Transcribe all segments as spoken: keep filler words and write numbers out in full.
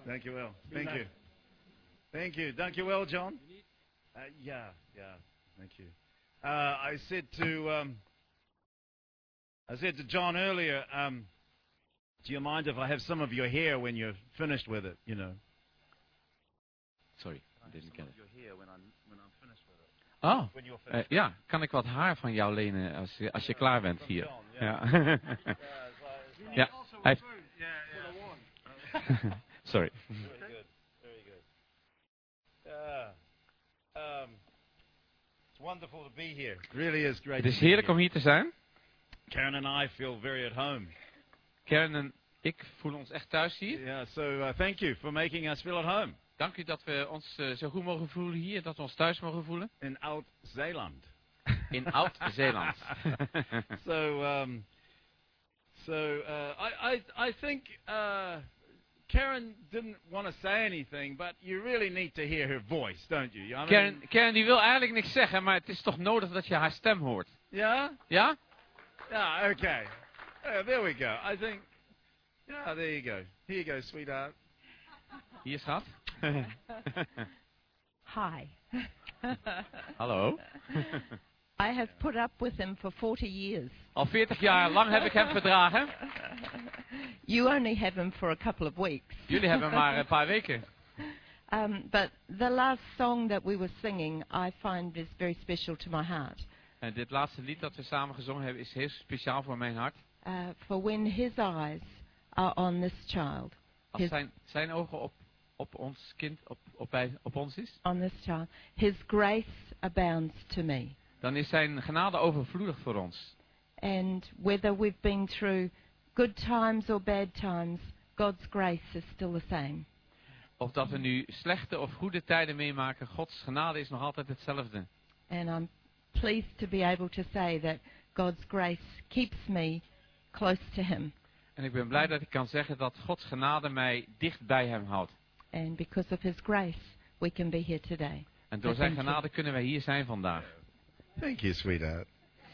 Dankjewel. Thank you. Thank you. Dankjewel, John. Uh, yeah, yeah. Thank you. Uh, I said to um, I said to John earlier, um, do you mind if I have some of your hair when you're finished with it? You know. Sorry, I didn't get it. Your hair when I'm when I'm finished with it. Oh, When you're uh, finished. ja. Kan ik wat haar van jou lenen als je, als je klaar bent From hier? John, Ja. yeah. Ja. Hij heeft- Yeah, yeah. Sorry. Very good. Very good. Yeah. Um, it's wonderful to be here. It really is great. Het is to be heerlijk here. om hier te zijn. Karen and I feel very at home. Karen en ik voelen ons echt thuis hier. Yeah. So uh, thank you for making us feel at home Dank u dat we ons uh, zo goed mogen voelen hier, dat we ons thuis mogen voelen. in Oud-Zeeland. In Oud-Zeeland. so, um, so uh, I, I, I think uh, Karen didn't want to say anything, but you really need to hear her voice, don't you? I mean, Karen, Karen die wil eigenlijk niks zeggen, maar het is toch nodig dat je haar stem hoort. Yeah. Ja? Yeah. Okay. Uh, there we go. I think. Yeah. There you go. Here you go, sweetheart. Hier schat. Hi. Hallo. I have put up with him for forty years. Al veertig jaar lang heb ik hem verdragen. You only have him for a couple of weeks. Jullie hebben hem maar een paar weken. Um, but the last song that we were singing, I find is very special to my heart. En dit laatste lied dat we samen gezongen hebben is heel speciaal voor mijn hart. Uh, for when his eyes are on this child, Als his, zijn, zijn ogen op, op ons kind, op, op, wij, op ons is, on this child, his grace abounds to me. dan is zijn genade overvloedig voor ons. And whether we've been through good times or bad times, God's grace is still the same. Of dat we nu slechte of goede tijden meemaken, Gods genade is nog altijd hetzelfde. And I'm pleased to be able to say that God's grace keeps me close to him. En ik ben blij dat ik kan zeggen dat Gods genade mij dicht bij hem houdt. And because of his grace, we can be here today. En door So zijn thank you. genade kunnen wij hier zijn vandaag. Thank you, sweetheart.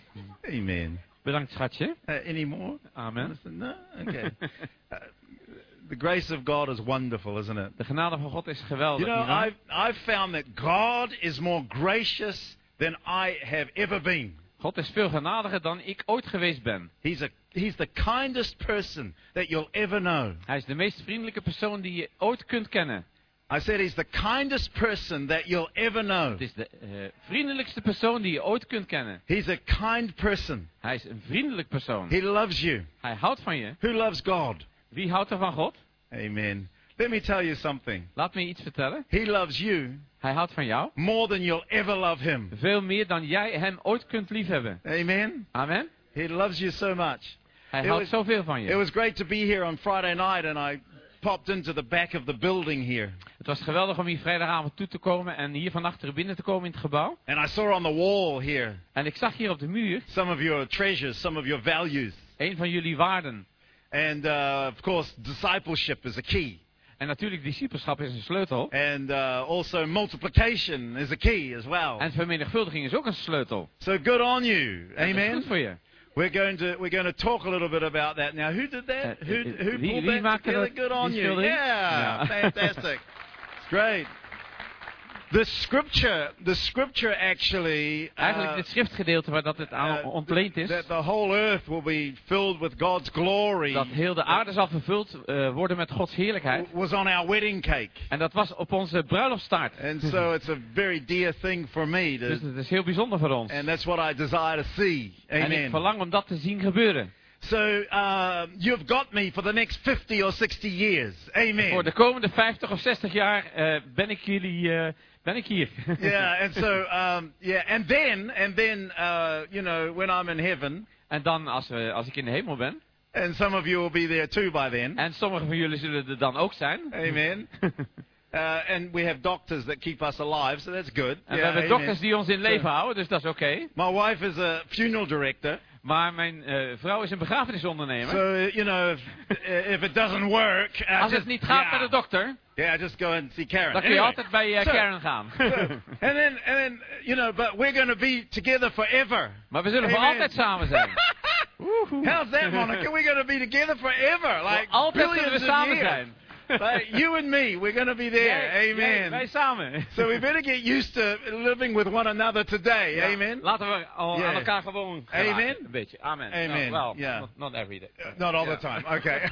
Amen. Bedankt schatje. Uh, any more? Amen. No? Okay. uh, the grace of God is wonderful, isn't it? De genade van God is geweldig. You know, nietwaar? I've, I've found that God is more gracious than I have ever been. God is veel genadiger dan ik ooit geweest ben. He's, a, he's the kindest person that you'll ever know. Hij is de meest vriendelijke persoon die je ooit kunt kennen. I said he's the kindest person that you'll ever know. Het is de uh, vriendelijkste persoon die je ooit kunt kennen. He's a kind person. Hij is een vriendelijk persoon. He loves you. Hij houdt van je. Who loves God? Wie houdt er van God? Amen. Let me tell you something. Laat me iets vertellen. He loves you Hij houdt van jou. more than you'll ever love him. Veel meer dan jij hem ooit kunt liefhebben. Amen. Amen. He loves you so much. Hij It houdt was- zoveel van It je. was great to be here on Friday night, and I popped into the back of the building here. Het was geweldig om hier vrijdagavond toe te komen en hier van achteren binnen te komen in het gebouw. And I saw on the wall here En ik zag hier op de muur some of your treasures, some of your values. een van jullie waarden. And uh, of course, discipleship is a key. En natuurlijk, discipelschap is een sleutel. And uh, also, multiplication is a key as well. En vermenigvuldiging is ook een sleutel. So good on you. En dat is Amen. goed voor je. We're going to we're going to talk a little bit about that now. Who did that? Uh, who uh, who wie- pulled wie that maakte together? dat- Good on die you. schildering? Yeah, Ja. fantastic. It's great. The scripture, the scripture actually. Eigenlijk uh, dit schriftgedeelte waar dat het aan uh, ontleend is. that the whole earth will be filled with God's glory. Dat heel de aarde zal vervuld uh, worden met Gods heerlijkheid. Was on our wedding cake. En dat was op onze bruiloftstaart. And so it's a very dear thing for me. To, Dus het is heel bijzonder voor ons. and that's what I desire to see. En ik Amen. verlang om dat te zien gebeuren. So uh, you've got me for the next fifty or sixty years. Amen. Voor de komende vijftig of zestig jaar uh, ben ik jullie, uh, ben ik hier. Yeah, and so um, yeah, and then and then uh, you know when I'm in heaven, En dan als, we, als ik in de hemel ben. and some of you will be there too by then. En sommigen van jullie zullen er dan ook zijn. Amen. Uh, and we have doctors that keep us alive, so that's good. En we Yeah, hebben amen. dokters die ons in leven houden, dus dat is oké. Okay. My wife is a funeral director, Maar mijn uh, vrouw is een begrafenisondernemer. so you know if, if it doesn't work, uh, Als just, het niet gaat yeah, met de dokter, yeah, just go and see Karen. dan kun je Anyway, altijd bij uh, so- Karen gaan. so, and then and then you know, but we're going to be together forever. Maar we zullen voor Amen. altijd samen zijn. How's that, Monica? We're going to be together forever, like Voor altijd zullen we billions of samen years. zijn. But you and me, we're going to be there. Jij- Amen. jij- wij samen. So we better get used to living with one another today. Ja, Amen. Laten we al Yeah. aan elkaar gewoon geraken, Amen. een beetje. Amen. Amen. Nou, well, Yeah. not, not every day. Uh, Not all Ja. the time. Okay.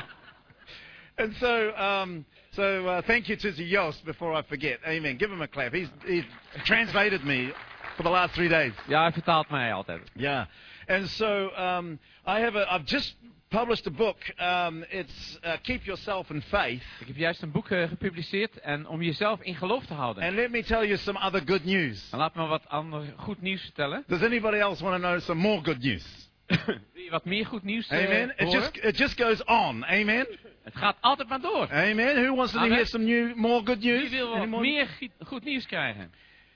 And so, um, so uh, thank you to Joost before I forget. Amen. Give him a clap. He's, he's translated me for the last three days. Ja, hij vertaalt mij altijd. Yeah. And so um, I have a, I've just published a book. Um, it's uh, Keep Yourself in Faith. Ik heb juist een boek uh, gepubliceerd en om jezelf in geloof te houden. And let me tell you some other good news. En laat me wat ander goed nieuws vertellen. Does anybody else want to know some more good news? Wil je wat meer goed nieuws uh, Amen. It horen? just it just goes on. Amen. Het gaat altijd maar door. Amen. Who wants to Amen. hear some new, more good news? Wie wil wat Any more? meer gi- goed nieuws krijgen?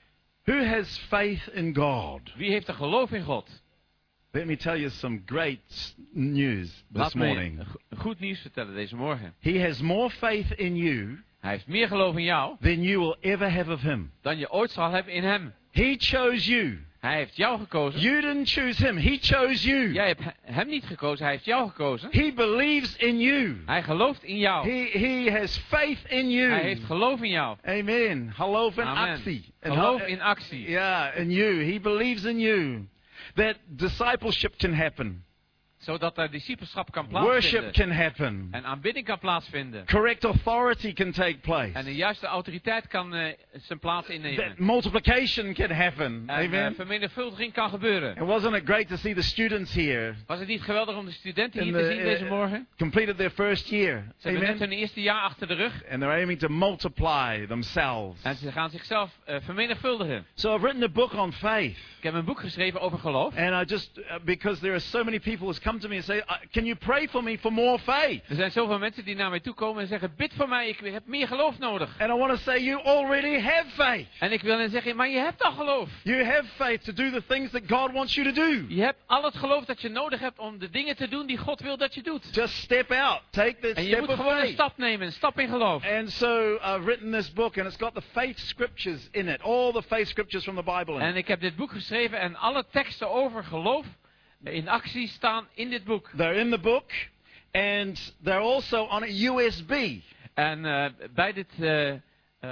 Who has faith in God? Wie heeft er geloof in God? Let me tell you some great news this Laat me morning. go- goed nieuws vertellen deze morgen. He has more faith in you Hij heeft meer geloof in jou than you will ever have of him. dan je ooit zal hebben in hem. He chose you. Hij heeft jou gekozen. You didn't choose him. He chose you. Jij hebt he- hem niet gekozen, hij heeft jou gekozen. He believes in you. Hij gelooft in jou. He, he has faith in you. Hij heeft geloof in jou. Amen. Geloof in Amen. actie. And Geloof ho- in actie. Yeah, in you. He believes in you. That discipleship can happen. Zodat er discipelschap kan Worship plaatsvinden. can happen. En aanbidding kan plaatsvinden. Correct authority can take place. En de juiste autoriteit kan uh, zijn plaats innemen. That multiplication can happen. En uh, Amen. vermenigvuldiging kan gebeuren. And wasn't it great to see the students here Was het niet geweldig om de studenten hier in te the, zien deze uh, morgen? completed their first year? Ze hebben net Amen. hun eerste jaar achter de rug. And they're aiming to multiply themselves. En ze gaan zichzelf uh, vermenigvuldigen. So I've written a book on faith. Ik heb een boek geschreven over geloof. And I just, uh, because there are so many people who's come to me and say, "Uh, can you pray for me for more faith? Er zijn zoveel mensen die naar mij toe komen en zeggen, bid voor mij, ik heb meer geloof nodig. And I want to say, you already have faith. En ik wil hen zeggen, maar je hebt al geloof. You have faith to do the things that God wants you to do. Je hebt al het geloof dat je nodig hebt om de dingen te doen die God wil dat je doet. Just step out. Take the En je step moet of gewoon een faith. stap nemen, een stap in geloof. And so I've written this book, and it's got the faith scriptures in it, all the faith scriptures from the Bible in En it. ik heb dit boek geschreven en alle teksten over geloof in actie staan in dit boek. They're in the book, and they're also on a U S B. En uh, bij, dit, uh, uh,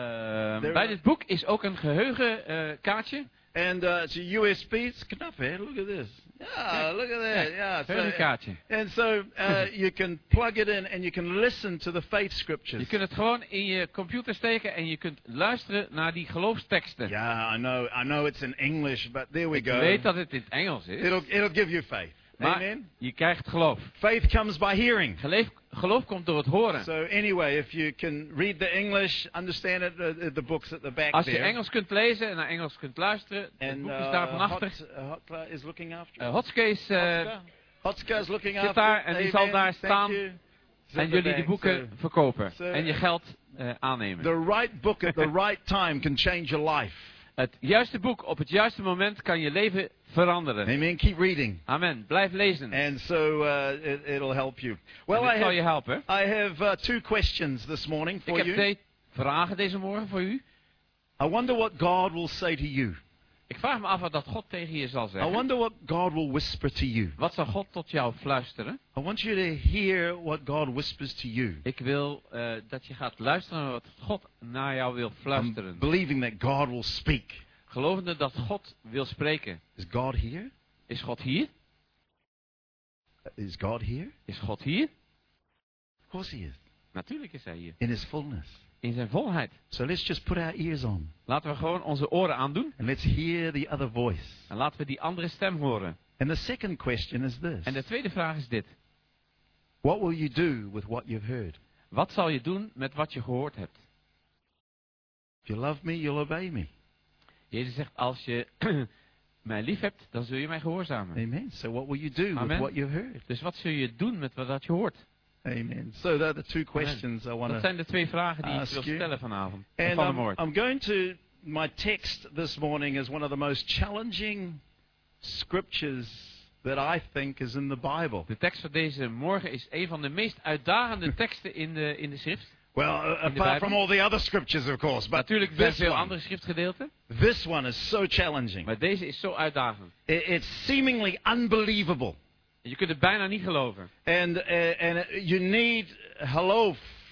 bij dit boek is ook een geheugenkaartje. And uh, it's a U S B. It's knap, hè? Look at this. Yeah, look at that. Yeah. So, Geheugenkaartje. and so uh, you can plug it in, and you can listen to the faith scriptures. Je kunt het gewoon in je computer steken en je kunt luisteren naar die geloofsteksten. Yeah, I know. I know it's in English, but there we Ik go. weet dat het in het Engels is, It'll it'll give you faith. maar Amen. je krijgt geloof. Faith comes by hearing. Geloof, geloof komt door het horen. So anyway, if you can read the English, understand it, uh, the books at the back Als je there. Engels kunt lezen en naar Engels kunt luisteren, het And boek is uh, daar van achter. Hot, uh, Hotla is looking after. Uh, Hotske is, uh, Hotska? Hotska is looking zit after. daar en die Amen. zal daar Thank staan you. It's en at the jullie die back, boeken so verkopen so- en je geld uh, aannemen. the right book at the right time can change your life. Het juiste boek op het juiste moment kan je leven veranderen. Amen. Keep reading. Amen. Blijf lezen. And so uh, it, it'll help you. Well, En I dit zal je have, helpen. I have uh, two questions this morning Ik for heb you. twee vragen deze morgen voor u. I wonder what God will say to you. Ik vraag me af wat dat God tegen je zal I zeggen. wonder what God will whisper to you. Wat zal God tot jou fluisteren? I want you to hear what God whispers to you. Ik wil uh, dat je gaat luisteren naar wat God naar jou wil I'm fluisteren. believing that God will speak. Gelovende dat God wil spreken. Is God here? Is God hier? Is God here? Is God hier? Of course he is. Natuurlijk is hij hier. In his fullness. In zijn volheid. So let's just put our ears on. Laten we gewoon onze oren aandoen. And let's hear the other voice. En laten we die andere stem horen. And the second question is this. En de tweede vraag is dit. What will you do with what you've heard? Wat zal je doen met wat je gehoord hebt? If you love me, you'll obey me. Jezus zegt, als je mij lief hebt, dan zul je mij gehoorzamen. Amen. So what will you do with Amen. what you've heard? Dus wat zul je doen met wat je hoort? Amen. So those are the two questions I want Dat to zijn de twee vragen die ik ask wil you. stellen vanavond. And Van de I'm, moord. I'm going to, my text this morning is one of the most challenging scriptures that I think is in the Bible. De tekst van deze morgen is een van de meest uitdagende teksten in de, in de schrift. Well, uh, apart Bijbel? from all the other scriptures, of course. But Natuurlijk zijn this veel one, andere schriftgedeelten. this one is so challenging. Maar deze is zo uitdagend. It, it's seemingly unbelievable. Je kunt het bijna niet geloven. And, uh, and you need hallof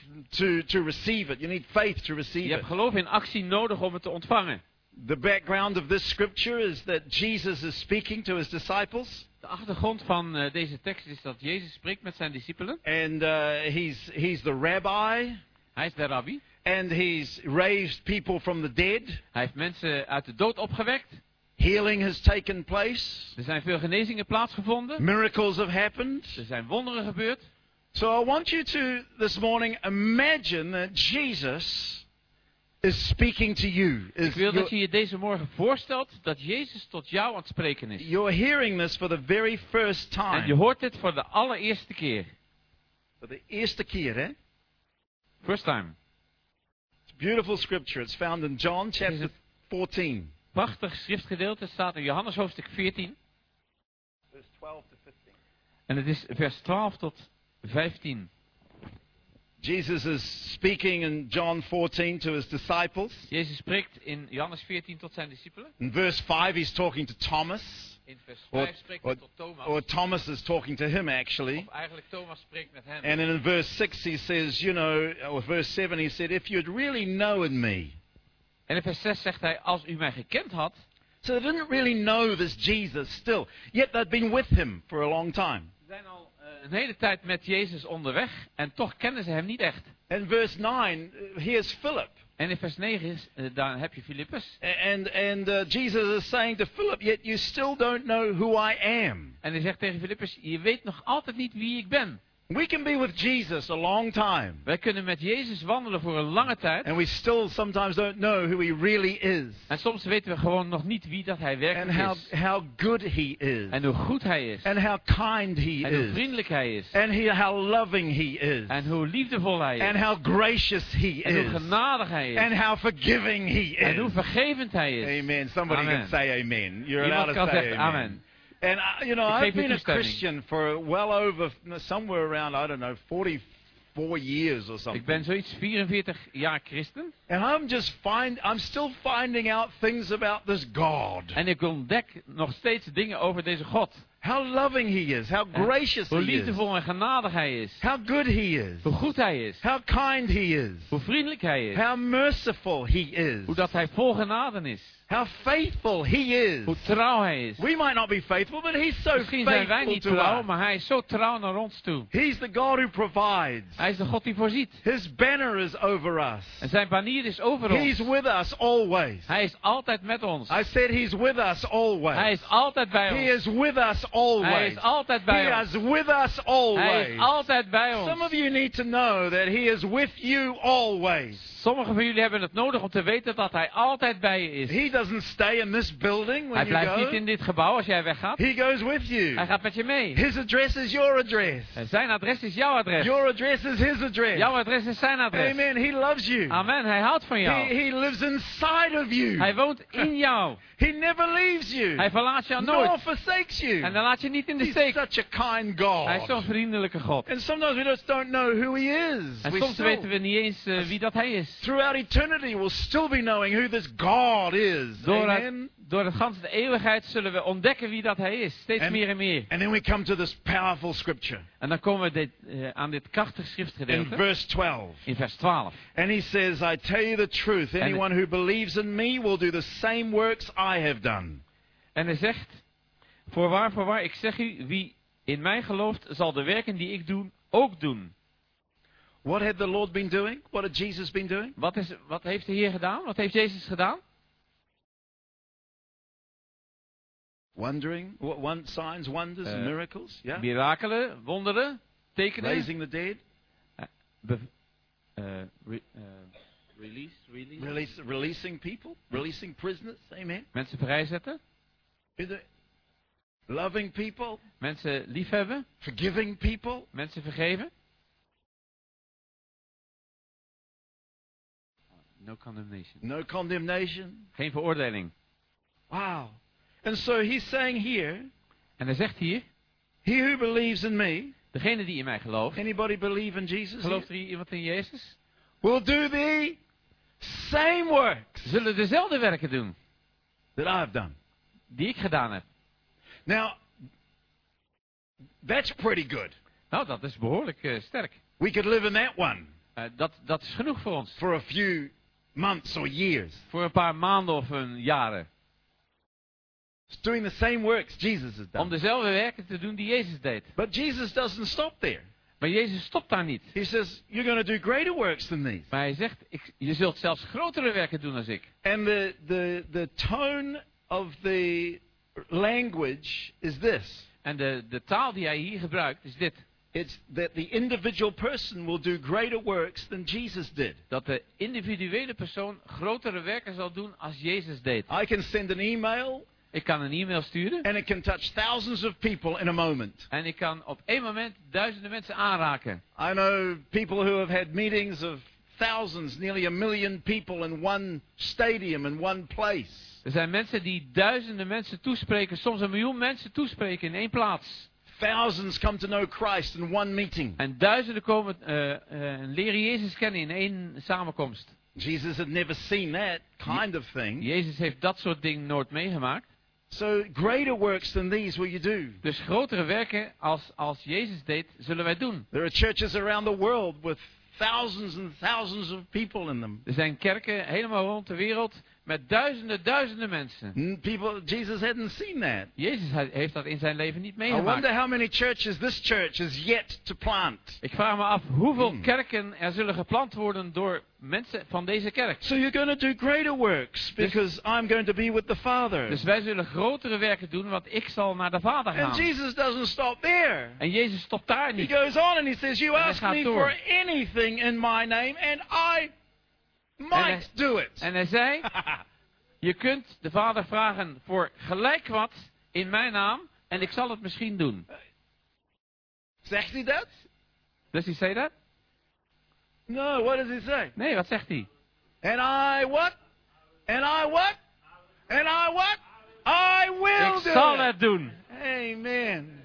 to, to receive it. You need faith to Je receive hebt it. geloof in actie nodig om het te ontvangen. The background of this scripture is that Jesus is speaking to his disciples. De achtergrond van uh, deze tekst is dat Jezus spreekt met zijn discipelen. And uh, he's, he's the rabbi. Hij is de rabbi. And he's raised people from the dead. Hij heeft mensen uit de dood opgewekt. Healing has taken place. Er zijn veel genezingen plaatsgevonden. Miracles have happened. Er zijn wonderen gebeurd. So I want you to, this morning, imagine that Jesus is speaking to you. Ik Is wil dat you're, je je deze morgen voorstelt dat Jezus tot jou aan het spreken is. you're hearing this for the very first En je time. hoort dit voor de allereerste keer. For the eerste keer, hè? First time. It's a beautiful scripture. It's found in John is chapter het- fourteen. Prachtig schriftgedeelte staat in Johannes hoofdstuk veertien. Verse twelve to fifteen. En het is vers twaalf tot vijftien. Jesus is speaking in John fourteen to his disciples. Jezus spreekt in Johannes veertien tot zijn discipelen. In verse five, he's talking to Thomas. In vers Or, vijf spreekt or, hij tot Thomas. or Thomas is talking to him, actually. Of eigenlijk Thomas spreekt met hem. And in verse six, he says, you know, or verse seven, he said, if you'd really known me. En in vers zes zegt hij, als u mij gekend had. So they didn't really know this Jesus still. Yet they'd been with him for a long time. Ze zijn al uh, een hele tijd met Jezus onderweg. En toch kennen ze hem niet echt. And verse nine, uh, here's Philip. En in vers negen is, uh, daar heb je Filippus. And, and uh, Jesus is saying to Philip, yet you still don't know who I am. En hij zegt tegen Filippus, je weet nog altijd niet wie ik ben. We can be with Jesus a long time. Wij kunnen met Jezus wandelen voor een lange tijd. And we still sometimes don't know who he really is. En soms weten we gewoon nog niet wie dat hij And werkelijk how, is. how good he is. En hoe goed hij is. And how kind he En hoe is. vriendelijk hij is. And he, how loving he is. En hoe liefdevol hij And is. how gracious he En hoe is. genadig hij And is. how forgiving he En hoe is. vergevend hij is. Amen. Somebody Amen. can say amen. You're Iemand allowed to kan say zeggen amen. amen. And, uh, you know, Ik I've geef je been a toestemming. Christian for well over, somewhere around, I don't know, forty-four years or something. Ik ben zoiets vierenveertig jaar christen. And I'm just find, I'm still finding out things about this God. En ik ontdek nog steeds dingen over deze God. How loving he is. How En gracious hoe he is. liefdevol en genadig hij is. How good he is. Hoe goed hij is. How kind he is. Hoe vriendelijk hij is. How merciful he is. Hoe dat hij vol genade is. How faithful he is. Hoe trouw hij is. We might not be faithful, but he's so Misschien zijn wij faithful niet to trouw, us. maar hij is zo trouw naar ons toe. He's the God who provides. Hij is de God die voorziet. His banner is over us. En zijn banier is over He's ons. with us always. Hij is altijd met ons. I said he's with us always. Hij is altijd bij He ons. is with us Hij always. is altijd He bij is ons. with us Hij always. is altijd bij Some ons. of you need to know that he is with you always. Sommigen van jullie hebben het nodig om te weten dat hij altijd bij je is. He doesn't stay in this building when Hij you blijft niet go. in dit gebouw als jij weggaat. He goes with Hij you. gaat met je mee. His address is your address. En zijn adres is jouw adres. Your address is his address. Jouw adres is zijn adres. Amen. He loves you. Amen. Hij houdt van He, jou. he lives inside of you. Hij woont in jou. He never leaves you. Hij verlaat jou Nor nooit. forsakes you. En dan laat je niet in de He's steek. such a kind God. Hij is zo'n vriendelijke God. And sometimes we just don't know who he is. En We soms still, weten we niet eens uh, wie dat hij is. throughout eternity, we'll still be knowing who this God is. Door het, Amen. door het ganse de eeuwigheid zullen we ontdekken wie dat hij is. Steeds En- meer en meer. And then we come to this powerful scripture En dan komen we dit, uh, aan dit krachtige in schriftgedeelte. verse twelve. In vers twaalf. And he says, I tell you the truth, En- anyone who believes in me will do the same works I have done. En hij zegt, voorwaar, voorwaar, ik zeg u, wie in mij gelooft, zal de werken die ik doe, ook doen. What had the Lord been doing? What had Jesus been doing? Wat, is, wat heeft de Heer gedaan? Wat heeft Jezus gedaan? Wondering, what, one, signs, wonders, and Uh, miracles. Yeah. Mirakelen, wonderen, tekenen. Raising the dead, Be, uh, re, uh, release, release. release, releasing people, releasing prisoners. Amen. Mensen vrijzetten. Is it loving people, Mensen liefhebben. forgiving people. Mensen vergeven. No condemnation. No condemnation. Geen veroordeling. Wow. And so he's saying here, En hij zegt hier, he who believes in me, degene die in mij gelooft. anybody believe in Jesus? Gelooft er hier iemand in Jezus? Will do the same works Zullen dezelfde werken doen that I've done. die ik gedaan heb. Now, that's pretty good. Nou, dat is behoorlijk uh, sterk. We could live in that one. Uh, dat, dat is genoeg voor ons. For a few months or years. Voor een paar maanden of een jaren. It's doing the same works Jesus has done. Om dezelfde werken te doen die Jezus deed. But Jesus doesn't stop there. Maar Jezus stopt daar niet. He says, you're going to do greater works than these. Maar hij zegt, ik, je zult zelfs grotere werken doen dan ik. And the, the, the tone of the language is this. En de, de taal die hij hier gebruikt is dit. It's that the individual person will do greater works than Jesus did. Dat de individuele persoon grotere werken zal doen als Jezus deed. I can send an email. Ik kan een e-mail sturen. And it can touch thousands of people in a moment. En ik kan op één moment duizenden mensen aanraken. I know people who have had meetings of thousands, nearly a million people in one stadium, in one place. Er zijn mensen die duizenden mensen toespreken, soms een miljoen mensen toespreken in één plaats. Thousands come to know Christ in one meeting. En duizenden komen uh, uh, leren Jezus kennen in één samenkomst. Jesus had never seen that kind of thing. Jezus heeft dat soort dingen nooit meegemaakt. So greater works than these will you do. Dus grotere werken als, als Jezus deed, zullen wij doen. There are churches around the world with thousands and thousands of people in them. Er zijn kerken helemaal rond de wereld met duizenden, duizenden mensen. People, Jesus hadn't seen that. Jezus heeft dat in zijn leven niet I meegemaakt. wonder how many churches this church is yet to plant. Ik vraag me af hoeveel Hmm. kerken er zullen geplant worden door mensen van deze kerk. So you're going to do greater works because I'm going to be with the Father. Dus wij zullen grotere werken doen, want ik zal naar de Vader gaan. And Jesus doesn't stop there. En Jezus stopt daar He niet. goes on and he says, you En hij ask gaat me door. for anything in my name and I might do it. En hij zei, je kunt de Vader vragen voor gelijk wat in mijn naam en ik zal het misschien doen. Zegt hij dat? Does he say that? No, what does he say? Nee, wat zegt hij? And I what? And I what? And I what? I will Ik do zal it. het doen. Amen.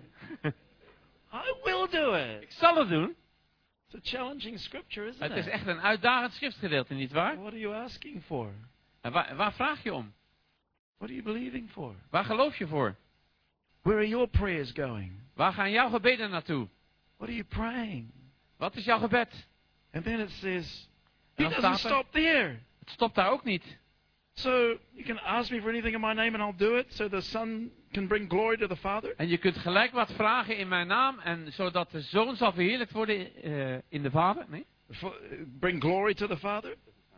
I will do it. Ik zal het doen. It's a challenging scripture, isn't Het it? is echt een uitdagend schriftgedeelte, nietwaar? What are you asking for? En waar, waar vraag je om? What are you believing for? Waar geloof je voor? Where are your prayers going? Waar gaan jouw gebeden naartoe? What are you praying? Wat is jouw gebed? And then it says, En he dan doesn't staat er, stop there. het stopt daar ook niet. So you can ask me for anything in my name and I'll do it so the Son can bring glory to the Father. En je kunt gelijk wat vragen in mijn naam, en zodat de Zoon zal verheerlijkt worden uh, in de Vader. Nee? For, bring glory to the Father.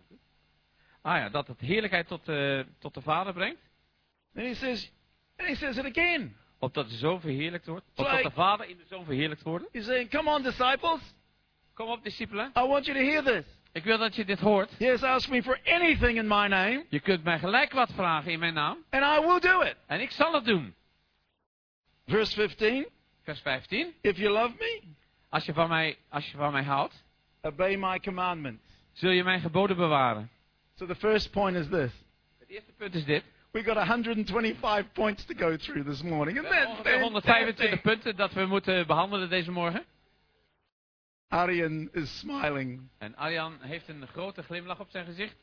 Ah ja, dat het heerlijkheid tot, uh, tot de Vader brengt. And he says, and he says it again. Opdat de Zoon verheerlijkt wordt. Opdat Like- de Vader in de Zoon verheerlijkt wordt. He's saying, come on disciples, Kom op, discipelen. I want you to hear this. Ik wil dat je dit hoort. Yes, ask me for anything in my name Je kunt mij gelijk wat vragen in mijn naam. and I will do it. En ik zal het doen. Verse fifteen, Vers vijftien. if you love me, Als je van mij, als je van mij houdt, obey my commandments. zul je mijn geboden bewaren. So the first point is this. Het eerste punt is dit. We've got one hundred twenty-five points to go through this morning. We Isn't hebben that ongeveer honderdvijfentwintig fantastic? punten dat we moeten behandelen deze morgen. Aryan is smiling. En Arjan heeft een grote glimlach op zijn gezicht.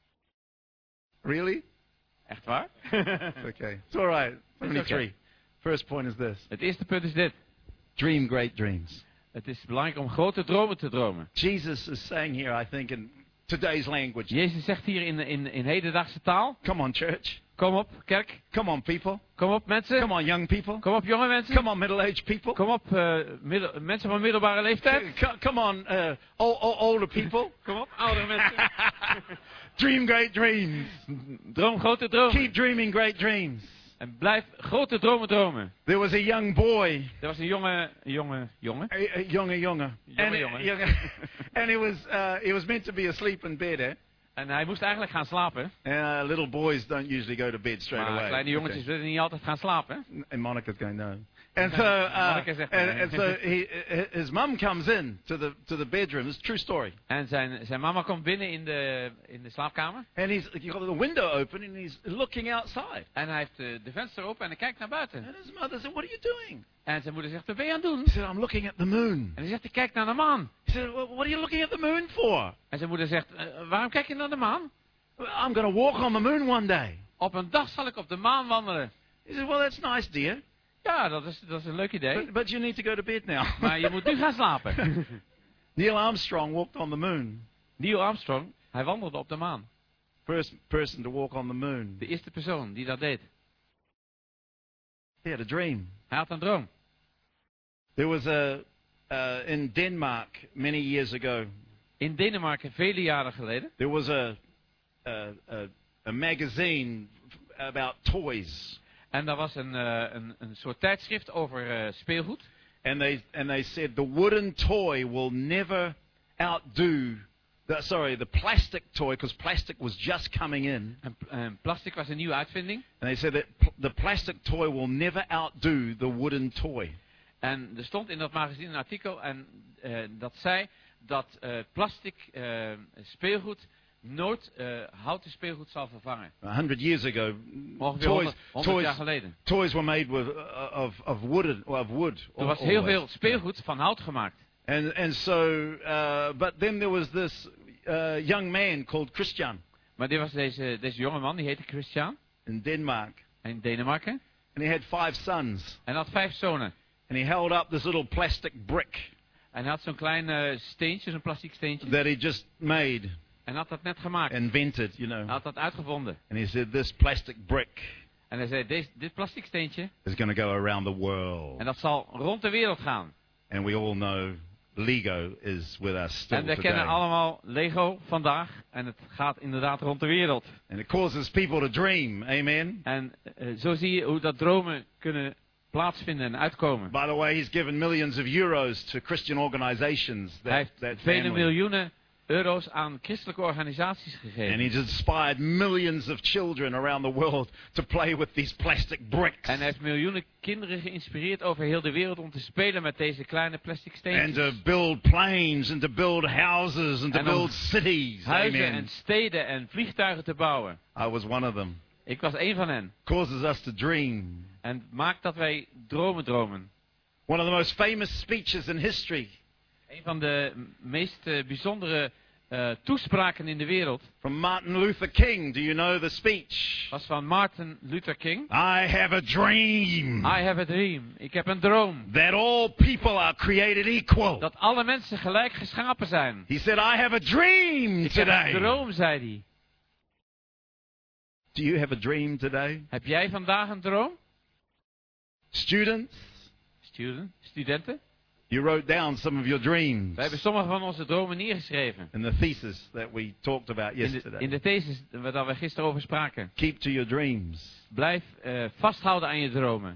Really? Echt waar? Okay. It's all right. Only okay. three. First point is this. Het eerste punt is dit. Dream great dreams. Het is belangrijk om grote dromen te dromen. Jesus is saying here, I think, in today's language, Jezus zegt hier in, in, in hedendaagse taal. come on, church. Kom op, kerk. Come on, people. Kom op, mensen. Come on, young people. Kom op, jonge mensen. Come on, middle-aged people. Kom op, uh, middel, mensen van middelbare leeftijd. Co- Come on, uh, ol- ol- older people. Kom op, oudere mensen. Dream great dreams. Droom grote dromen. Keep dreaming great dreams. En blijf grote dromen dromen. There was a young boy. Er was een jonge, een jonge, jongen. A, a younger, younger. Jonge and, jongen. younger. and he was, uh, he was meant to be asleep in bed, eh? En hij moest eigenlijk gaan slapen. Uh, little boys don't usually go to bed straight Maar away. kleine jongetjes willen niet altijd gaan slapen. And Monica's going, no. And so, uh, Monica zegt and, nee. and so he, his mum comes in to the to the bedroom. It's a true story. En zijn, zijn mama komt binnen in de, in de slaapkamer. And he's he got the window open and he's looking outside. En hij heeft de, de venster open en hij kijkt naar buiten. And his mother said, "What are you doing?" En zijn moeder zegt, wat ben je aan het doen? He said, "I'm looking at the moon." En hij zegt, ik kijk naar de maan. He said, well, "What are you looking at the moon for?" En zijn moeder zegt, uh, waarom kijk je naar de maan? "Well, I'm going to walk on the moon one day." Op een dag zal ik op de maan wandelen. He said, "Well, that's nice, dear, Ja, dat is, dat is een leuk idee. but, but you need to go to bed now." Maar je moet nu gaan slapen. Neil Armstrong walked on the moon. Neil Armstrong, hij wandelde op de maan. First person to walk on the moon. De eerste persoon die dat deed. He had a dream. Hij had een droom. There was a uh, in Denmark many years ago. In Denemarken, vele jaren geleden. There was a a, a, a magazine about toys. En daar was een, uh, een, een soort tijdschrift over uh, speelgoed. And they and they said the wooden toy will never outdo. The, sorry, the plastic toy, because plastic was just coming in. En, en plastic was een nieuwe uitvinding. And they said that p- the plastic toy will never outdo the wooden toy. En er stond in dat magazine een artikel en uh, dat zei dat uh, plastic uh, speelgoed nooit uh, houten speelgoed zal vervangen. A hundred years ago, Ongeveer toys, honderd, honderd toys, jaar geleden. toys were made with, uh, of, of wood, of wood. Er was heel veel speelgoed van hout gemaakt. And and so, uh, but then there was this uh, young man called Christian. Maar dit was deze, deze jonge man, die heette Christian. In Denmark. In Denemarken. And he had five sons. En hij had vijf zonen. And he held up this little plastic brick. En hij had zo'n klein uh, steentje, zo'n plastic steentje. That he just made. En had dat net gemaakt. Invented, you know. Hij had dat uitgevonden. And he said, this plastic brick. En hij zei, deze, dit plastic steentje. Is going to go around the world. En dat zal rond de wereld gaan. And we all know Lego is with us still en we today. kennen allemaal Lego vandaag. En het gaat inderdaad rond de wereld. And it causes people to dream. Amen. En uh, zo zie je hoe dat dromen kunnen plaatsvinden en uitkomen. By the way, he's given millions of euros to Christian organizations. That, Hij heeft that vele family. miljoenen euro's aan christelijke organisaties gegeven. And he's inspired millions of children around the world to play with these plastic bricks. En hij heeft miljoenen kinderen geïnspireerd over heel de wereld om te spelen met deze kleine plastic steentjes. And to build planes and to build houses and to En om build cities. Huizen Amen. en steden en vliegtuigen te bouwen. I was one of them. Ik was één van hen. Causes us to dream. En het maakt dat wij dromen dromen. One of the most famous speeches in history. Een van de meest uh, bijzondere uh, toespraken in de wereld. From Martin Luther King. Do you know the speech? Was van Martin Luther King. I have a dream. I have a dream. Ik heb een droom. That all people are created equal. Dat alle mensen gelijk geschapen zijn. He said, I have a dream Ik today. heb een droom, zei hij. Do you have a dream today? Heb jij vandaag een droom? Students, Student, studenten? you wrote down some of your dreams Wij hebben sommige van onze dromen neergeschreven. in the thesis that we talked about In yesterday. de, in de thesis waar we gisteren over spraken. Keep to your dreams. Blijf uh, vasthouden aan je dromen.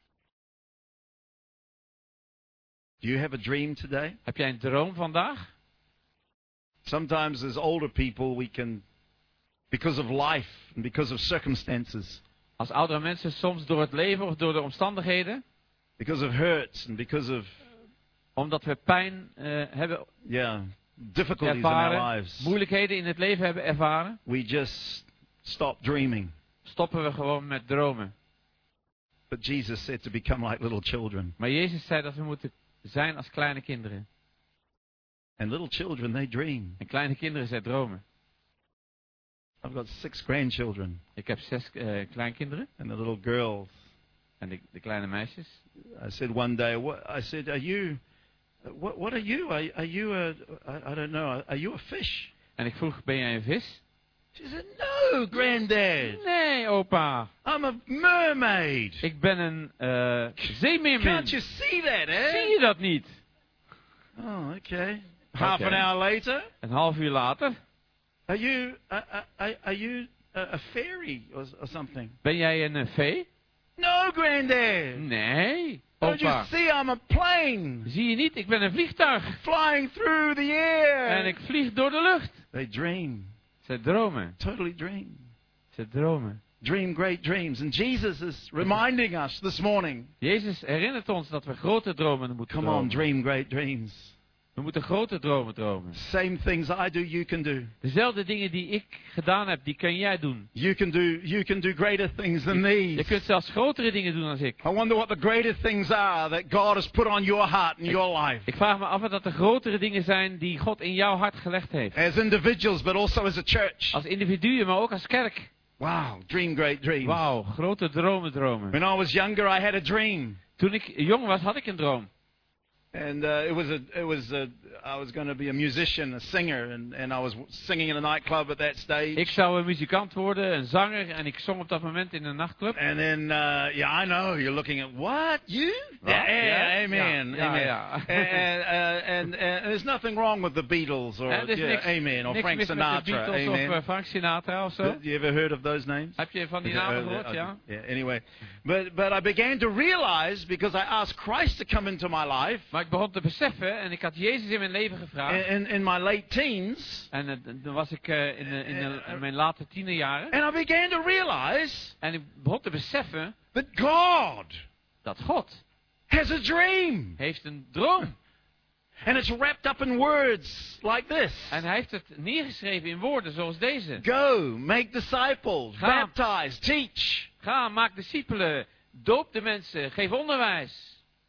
Do you have a dream today? Heb jij een droom vandaag? Sometimes as older people we can, because of life and because of circumstances, Als oudere mensen soms door het leven of door de omstandigheden, because of hurts and because of, omdat we pijn uh, hebben yeah, difficulties in our ervaren, lives, moeilijkheden in het leven hebben ervaren, we just stop dreaming. stoppen we gewoon met dromen. But Jesus said to become like little children. Maar Jezus zei dat we moeten zijn als kleine kinderen. And little children, they dream. En kleine kinderen, zij dromen. I've got six grandchildren. Ik heb zes uh, kleinkinderen. And the little girls. En de, de kleine meisjes. I said one day, what, I said, are you, what, what are you? Are, are you a, I, I don't know, are you a fish? En ik vroeg, ben jij een vis? She said, no, granddad. Nee, opa. I'm a mermaid. Ik ben een uh, zeemeermin. Can't you see that, eh? Zie je dat niet? Oh, okay. Half Okay. an hour later, Een half uur later. are you, uh, uh, are you a, a fairy or, or something? Ben jij een uh, vee? No, granddad. Nee, Don't you opa. see I'm a plane Zie je niet? Ik ben een vliegtuig. flying through the air? En ik vlieg door de lucht. They dream. Ze dromen. Totally dream. Ze dromen. Dream great dreams. And Jesus is reminding us this morning. Jezus herinnert ons dat we grote dromen moeten Come on, dromen. dream great dreams. We moeten grote dromen dromen. Same things I do, you can do. Dezelfde dingen die ik gedaan heb, die kun jij doen. You can do, you can do greater things than Je these. kunt zelfs grotere dingen doen dan ik. I wonder what the greater things are that God has put on your heart and your life. Ik vraag me af wat de grotere dingen zijn die God in jouw hart gelegd heeft. As individuals, but also as a church. Als individuen, maar ook als kerk. Wow, dream great dreams. Wauw, grote dromen dromen. When I was younger, I had a dream. Toen ik jong was, had ik een droom. And uh, it was a, it was a, I was going to be a musician, a singer, and, and I was singing in a nightclub at that stage. Ik zou een muzikant worden, een zanger, en ik zong op dat moment in een nachtclub. And then, uh, yeah, I know you're looking at what you? What? Yeah, Yeah, amen, yeah, amen. yeah. and, uh, and, and there's nothing wrong with the Beatles or En er is yeah, niks, amen or niks Frank mis met Sinatra, de Beatles amen. of uh, Frank Sinatra of zo. You ever heard of those names? Heb je van die Yeah, namen uh, gehoord? uh, Ja. yeah. Anyway, but but I began to realize because I asked Christ to come into my life Maar ik begon te beseffen, en ik had Jezus in mijn leven in, gevraagd. in, in my late teens, En uh, toen was ik uh, in, uh, in, de, in mijn late tienerjaren. and I began to realize En ik begon te beseffen that God dat God has a dream, heeft een droom. and it's wrapped up in words like this. En hij heeft het neergeschreven in woorden zoals deze. Go, make disciples, Ga. baptize, teach. Ga, maak discipelen, doop de mensen, geef onderwijs.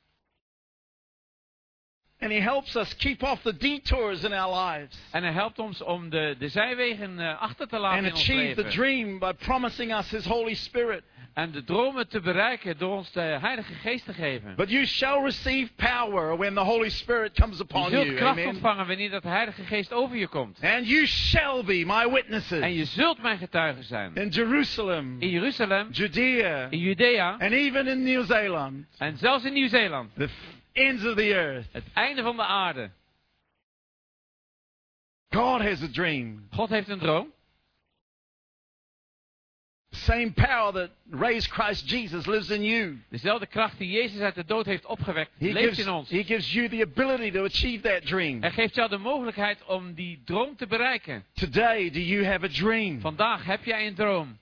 And he helps us keep off the detours in our lives En hij helpt ons om de, de zijwegen uh, achter te laten and in ons achieve the leven. dream by promising us his Holy Spirit. En de dromen te bereiken door ons de Heilige Geest te geven. But you shall receive power when the Holy Spirit comes Je upon zult you. kracht Amen. ontvangen wanneer dat de Heilige Geest over je komt. And you shall be my En witnesses je zult mijn getuige zijn. in Jerusalem, In Jeruzalem, Judea, in Judea and even in New Zealand, en zelfs in Nieuw-Zeeland. the ends of the earth. Het einde van de aarde. God has a dream. God heeft een droom. The same power that raised Christ Jesus lives in you. Dezelfde kracht die Jezus uit de dood heeft opgewekt, He leeft gives, in ons. he gives you the ability to achieve that dream. Hij geeft jou de mogelijkheid om die droom te bereiken. Today, do you have a dream? Vandaag heb jij een droom.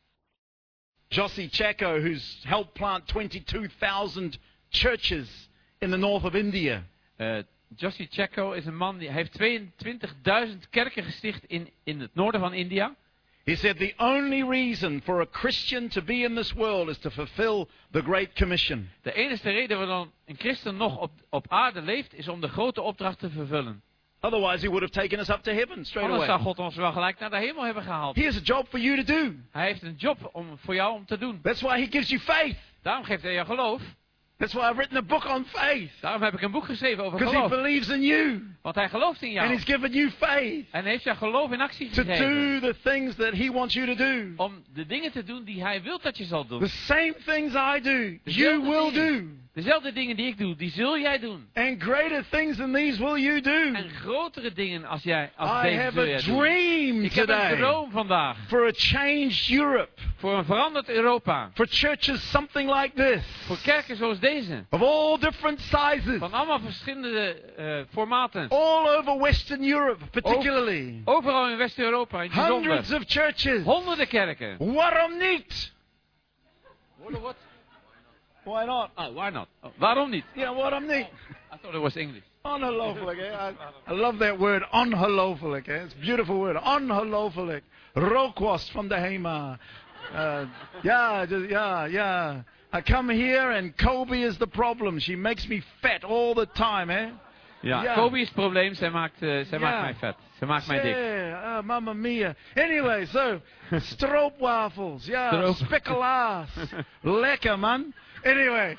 Jossie Chacko, who's helped plant twenty-two thousand churches in the north of India. Uh, Josie Chacko is een man die heeft tweeëntwintigduizend kerken gesticht in, in het noorden van India. He said the only reason for a Christian to be in this world is to fulfill the Great Commission. De enige reden waarom een christen nog op, op aarde leeft, is om de grote opdracht te vervullen. Otherwise, he would have taken us up to heaven straight Anders zou away. God ons wel gelijk naar de hemel hebben gehaald. He has a job for you to do. Hij heeft een job om, voor jou om te doen. That's why he gives you faith. Daarom geeft hij jou geloof. That's why I've written a book on faith. Daarom heb ik een boek geschreven over Because he geloof. believes in you. Want hij gelooft in And jou. he's given you faith En heeft jou geloof in actie to gegeven. do the things that he wants you to do. Om de dingen te doen die hij wil dat je zal doen. The same things I do, you Dezelfde will dingen. do. Dezelfde dingen die ik doe, die zul jij doen. And greater things than these will you do. En grotere dingen als jij als I deze have zul a jij doen. dream Ik heb een today droom vandaag. for a changed Europe. Voor een veranderd Europa. For churches something like this. Voor kerken zoals deze. Of all different sizes. Van allemaal verschillende uh, formaten. All over Western Europe, particularly. Overal in West-Europa, in het Hundreds bijzonder. of churches. Honderden kerken. Waarom niet? What? Why not? Oh, why not? Oh, waarom niet? Yeah, waarom niet? I thought it was English. Ongelooflijk, hè? I, I love that word, ongelooflijk, hè? It's a beautiful word, ongelooflijk. Rookworst van de Hema. Uh, ja, just- ja, ja. I come here and Kobe is the problem. She makes me fat all the time, hè? Ja, Ja. Kobe is het probleem. Zij maakt, uh, zij Ja. maakt mij vet. Zij maakt mij dik. Yeah, uh, mamma mia. Anyway, so, stroopwafels, ja, Stroop. speculaas. Lekker, man. Anyway.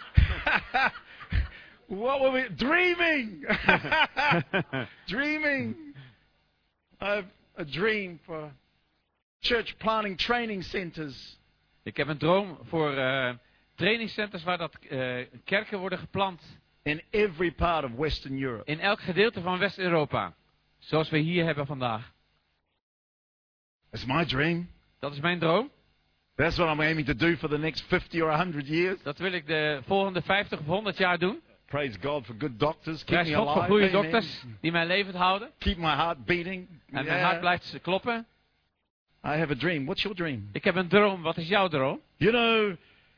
What were we... Dreaming! Dreaming! I have a dream for church planting training centers. Ik heb een droom voor uh, trainingscenters waar dat uh, kerken worden geplant. In every part of Western Europe. In elk gedeelte van West-Europa. Zoals we hier hebben vandaag. That's my dream. Dat is mijn droom. That's what I'm aiming to do for the next fifty or one hundred years. Dat wil ik de volgende vijftig of honderd jaar doen. Praise God for good doctors. Keep Prijs me God voor alive. goede Amen. dokters die mij levend houden. Keep my heart beating. En mijn Yeah. hart blijft kloppen. I have a dream. What's your dream? Ik heb een droom. Wat is jouw droom? You know,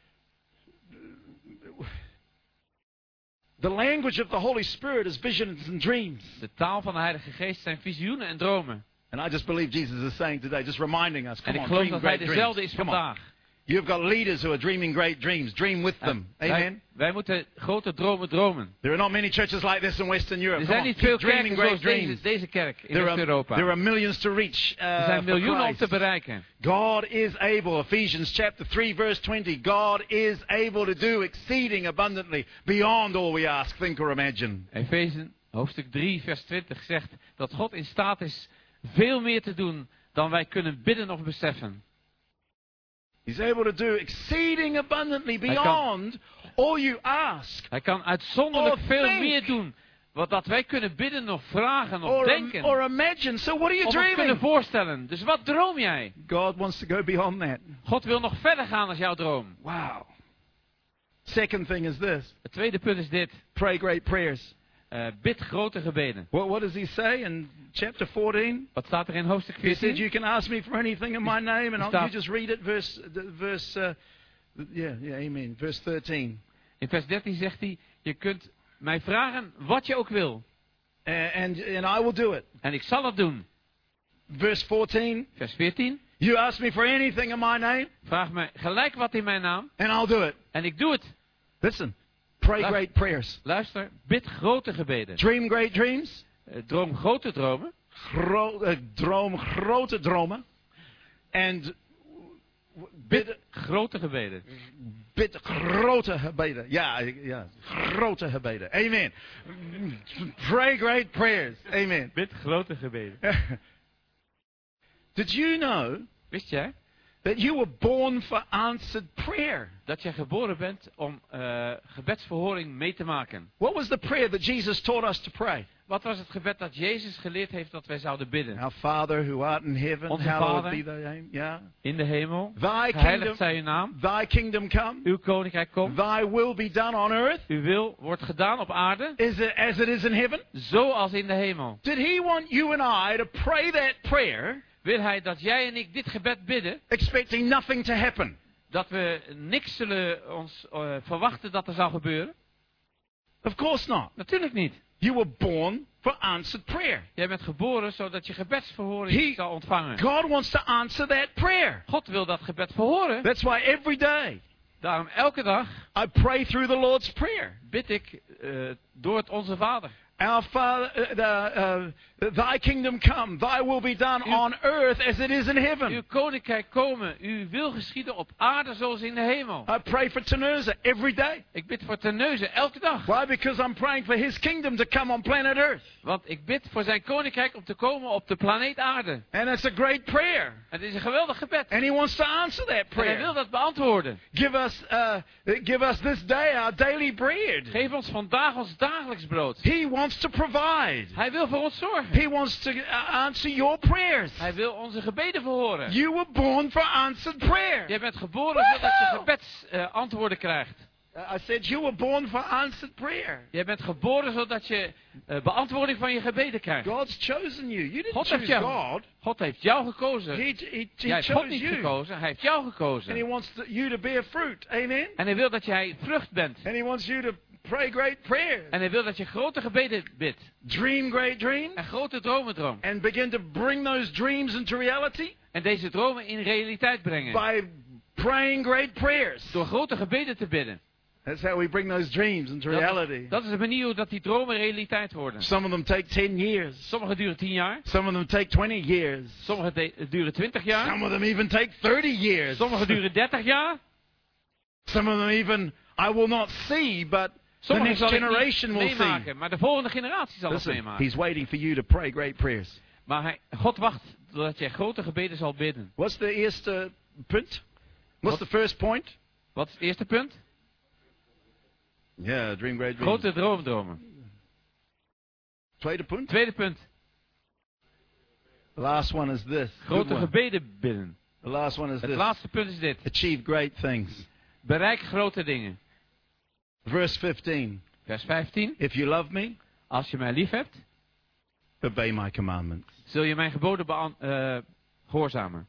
the language of the Holy Spirit is visions and dreams. De taal van de Heilige Geest zijn visioenen en dromen. And I just believe Jesus is saying today, just reminding us, En come ik on, geloof dream dat hij great dezelfde dreams. is Come on. vandaag. You've got leaders who are dreaming great dreams. Dream with En them. wij, Amen. wij moeten grote dromen dromen. There are not many churches like this in Western Europe. Er Come zijn on, niet veel keep dreaming kerken great zoals deze, dreams. deze kerk in There are, West-Europa. there are millions to reach uh, Er zijn for miljoenen om Christ. te bereiken. God is able, Ephesians chapter three verse twenty, God is able to do exceeding abundantly beyond all we ask, think or imagine. Efezen, Hoofdstuk drie, vers twintig zegt dat God in staat is veel meer te doen dan wij kunnen bidden of beseffen. He's able to do exceeding abundantly beyond all you ask. Hij kan uitzonderlijk Or veel think. meer doen wat dat wij kunnen bidden of vragen of Or, denken. or imagine. So what are you Of ons kunnen dreaming? voorstellen. Dus wat droom jij? God wants to go beyond that. God wil nog verder gaan als jouw droom. Wow. Second thing is this. Het tweede punt is dit. Pray great prayers. Uh, bid grote gebeden. What, what does he say in chapter fourteen? Wat staat er in hoofdstuk He said, veertien? you can ask me for anything in my name, and I'll, Stop. you just read it, verse, the, verse, uh, yeah, yeah, amen, verse thirteen. In vers dertien zegt hij, je kunt mij vragen wat je ook wil. And, and, and I will do it. En ik zal het doen. Verse fourteen, Vers veertien. you ask me for anything in my name, Vraag me gelijk wat in mijn naam. and I'll do it. En ik doe het. Listen, pray Luister. great prayers. Luister, bid grote gebeden. Dream great dreams. Uh, droom grote dromen. Gro uh, droom grote dromen. And Bid bid, grote gebeden. bid grote gebeden. Ja, ja, grote gebeden. Amen. Pray great prayers. Amen. Bid grote gebeden. Did you know Wist jij that you were born for answered prayer? dat jij geboren bent om uh, gebedsverhoring mee te maken? What was the prayer that Jesus taught us to pray? Wat was het gebed dat Jezus geleerd heeft dat wij zouden bidden? Our Father who art in heaven, Onze hallowed Vader. be thy name. Yeah. In de hemel. Thy Geheiligd kingdom, zij uw naam. thy kingdom come. Uw koninkrijk komt. Thy will be done on earth Uw wil wordt gedaan op aarde. is it, as it is in heaven. Zoals in de hemel. Did he want you and I to pray that prayer, Wil hij dat jij en ik dit gebed bidden? expecting nothing to happen? Dat we niks zullen ons uh, verwachten dat er zal gebeuren? Of course not. Natuurlijk niet. You were born for answered prayer. Jij bent geboren zodat je gebedsverhoring He- zal ontvangen. God wants to answer that prayer. God wil dat gebed verhoren. That's why every day Daarom elke dag I pray through the Lord's Prayer. bid ik uh, door het Onze Vader. Our Father, uh, the, uh, thy kingdom come, thy will be done Uw- on earth as it is in Uw heaven. koninkrijk komen, uw wil geschieden op aarde zoals in de hemel. I pray for Terneuzen every day. Ik bid voor Terneuzen elke dag. Why? Because I'm praying for his kingdom to come on planet earth. Want ik bid voor zijn koninkrijk om te komen op de planeet aarde. And it's a great prayer. Het is een geweldig gebed. And he wants to answer that En hij wil prayer. dat beantwoorden. Give us, uh, give us this day our daily bread. Geef ons vandaag ons dagelijks brood. He wants to provide. Hij wil voor ons zorgen. He wants to uh, answer your prayers. Hij wil onze gebeden verhoren. You were born for answered prayer. Jij bent geboren zodat je gebedsantwoorden krijgt. Uh, I said you were born for answered prayer. Jij bent geboren zodat je uh, beantwoording van je gebeden krijgt. God's chosen you. You didn't God heeft choose jou, God. God heeft jou gekozen. He, he, he Jij hebt God chose niet you. gekozen, hij heeft jou And he gekozen. wants to, you to bear fruit. Amen. En hij wil dat jij vrucht bent. And he wants you to pray great prayers. En hij wil dat je grote gebeden bidt. Dream great dreams. En grote dromen droomt. And begin to bring those dreams into reality En deze dromen in realiteit brengen. by praying great prayers. Door grote gebeden te bidden. That's how we bring those dreams into Dat, reality. dat is de manier hoe dat die dromen realiteit worden. Some of them take ten years. Sommige duren tien jaar. Some of them take twenty years. Sommige de- duren twintig jaar. Some of them even take thirty years. Sommige duren dertig jaar. Some of them even I will not see, but the Sommige next zal ik generation niet will see. meemaken. Maar de volgende generatie zal het Listen, meemaken. he's waiting for you to pray great prayers. Maar hij, God wacht dat jij grote gebeden zal bidden. What's the eerste punt? What's the first point? Wat is het eerste punt? Yeah, dream great dreams. Grote droomdromen. Tweede punt? Tweede punt. The last one is this. Good Grote one. gebeden bidden. The last one is Het this. laatste punt is dit. Achieve great things. Bereik grote dingen. Verse fifteen. Vers vijftien. If you love me, Als je mij lief hebt, obey my commandments. zul je mijn geboden beant- uh, gehoorzamen.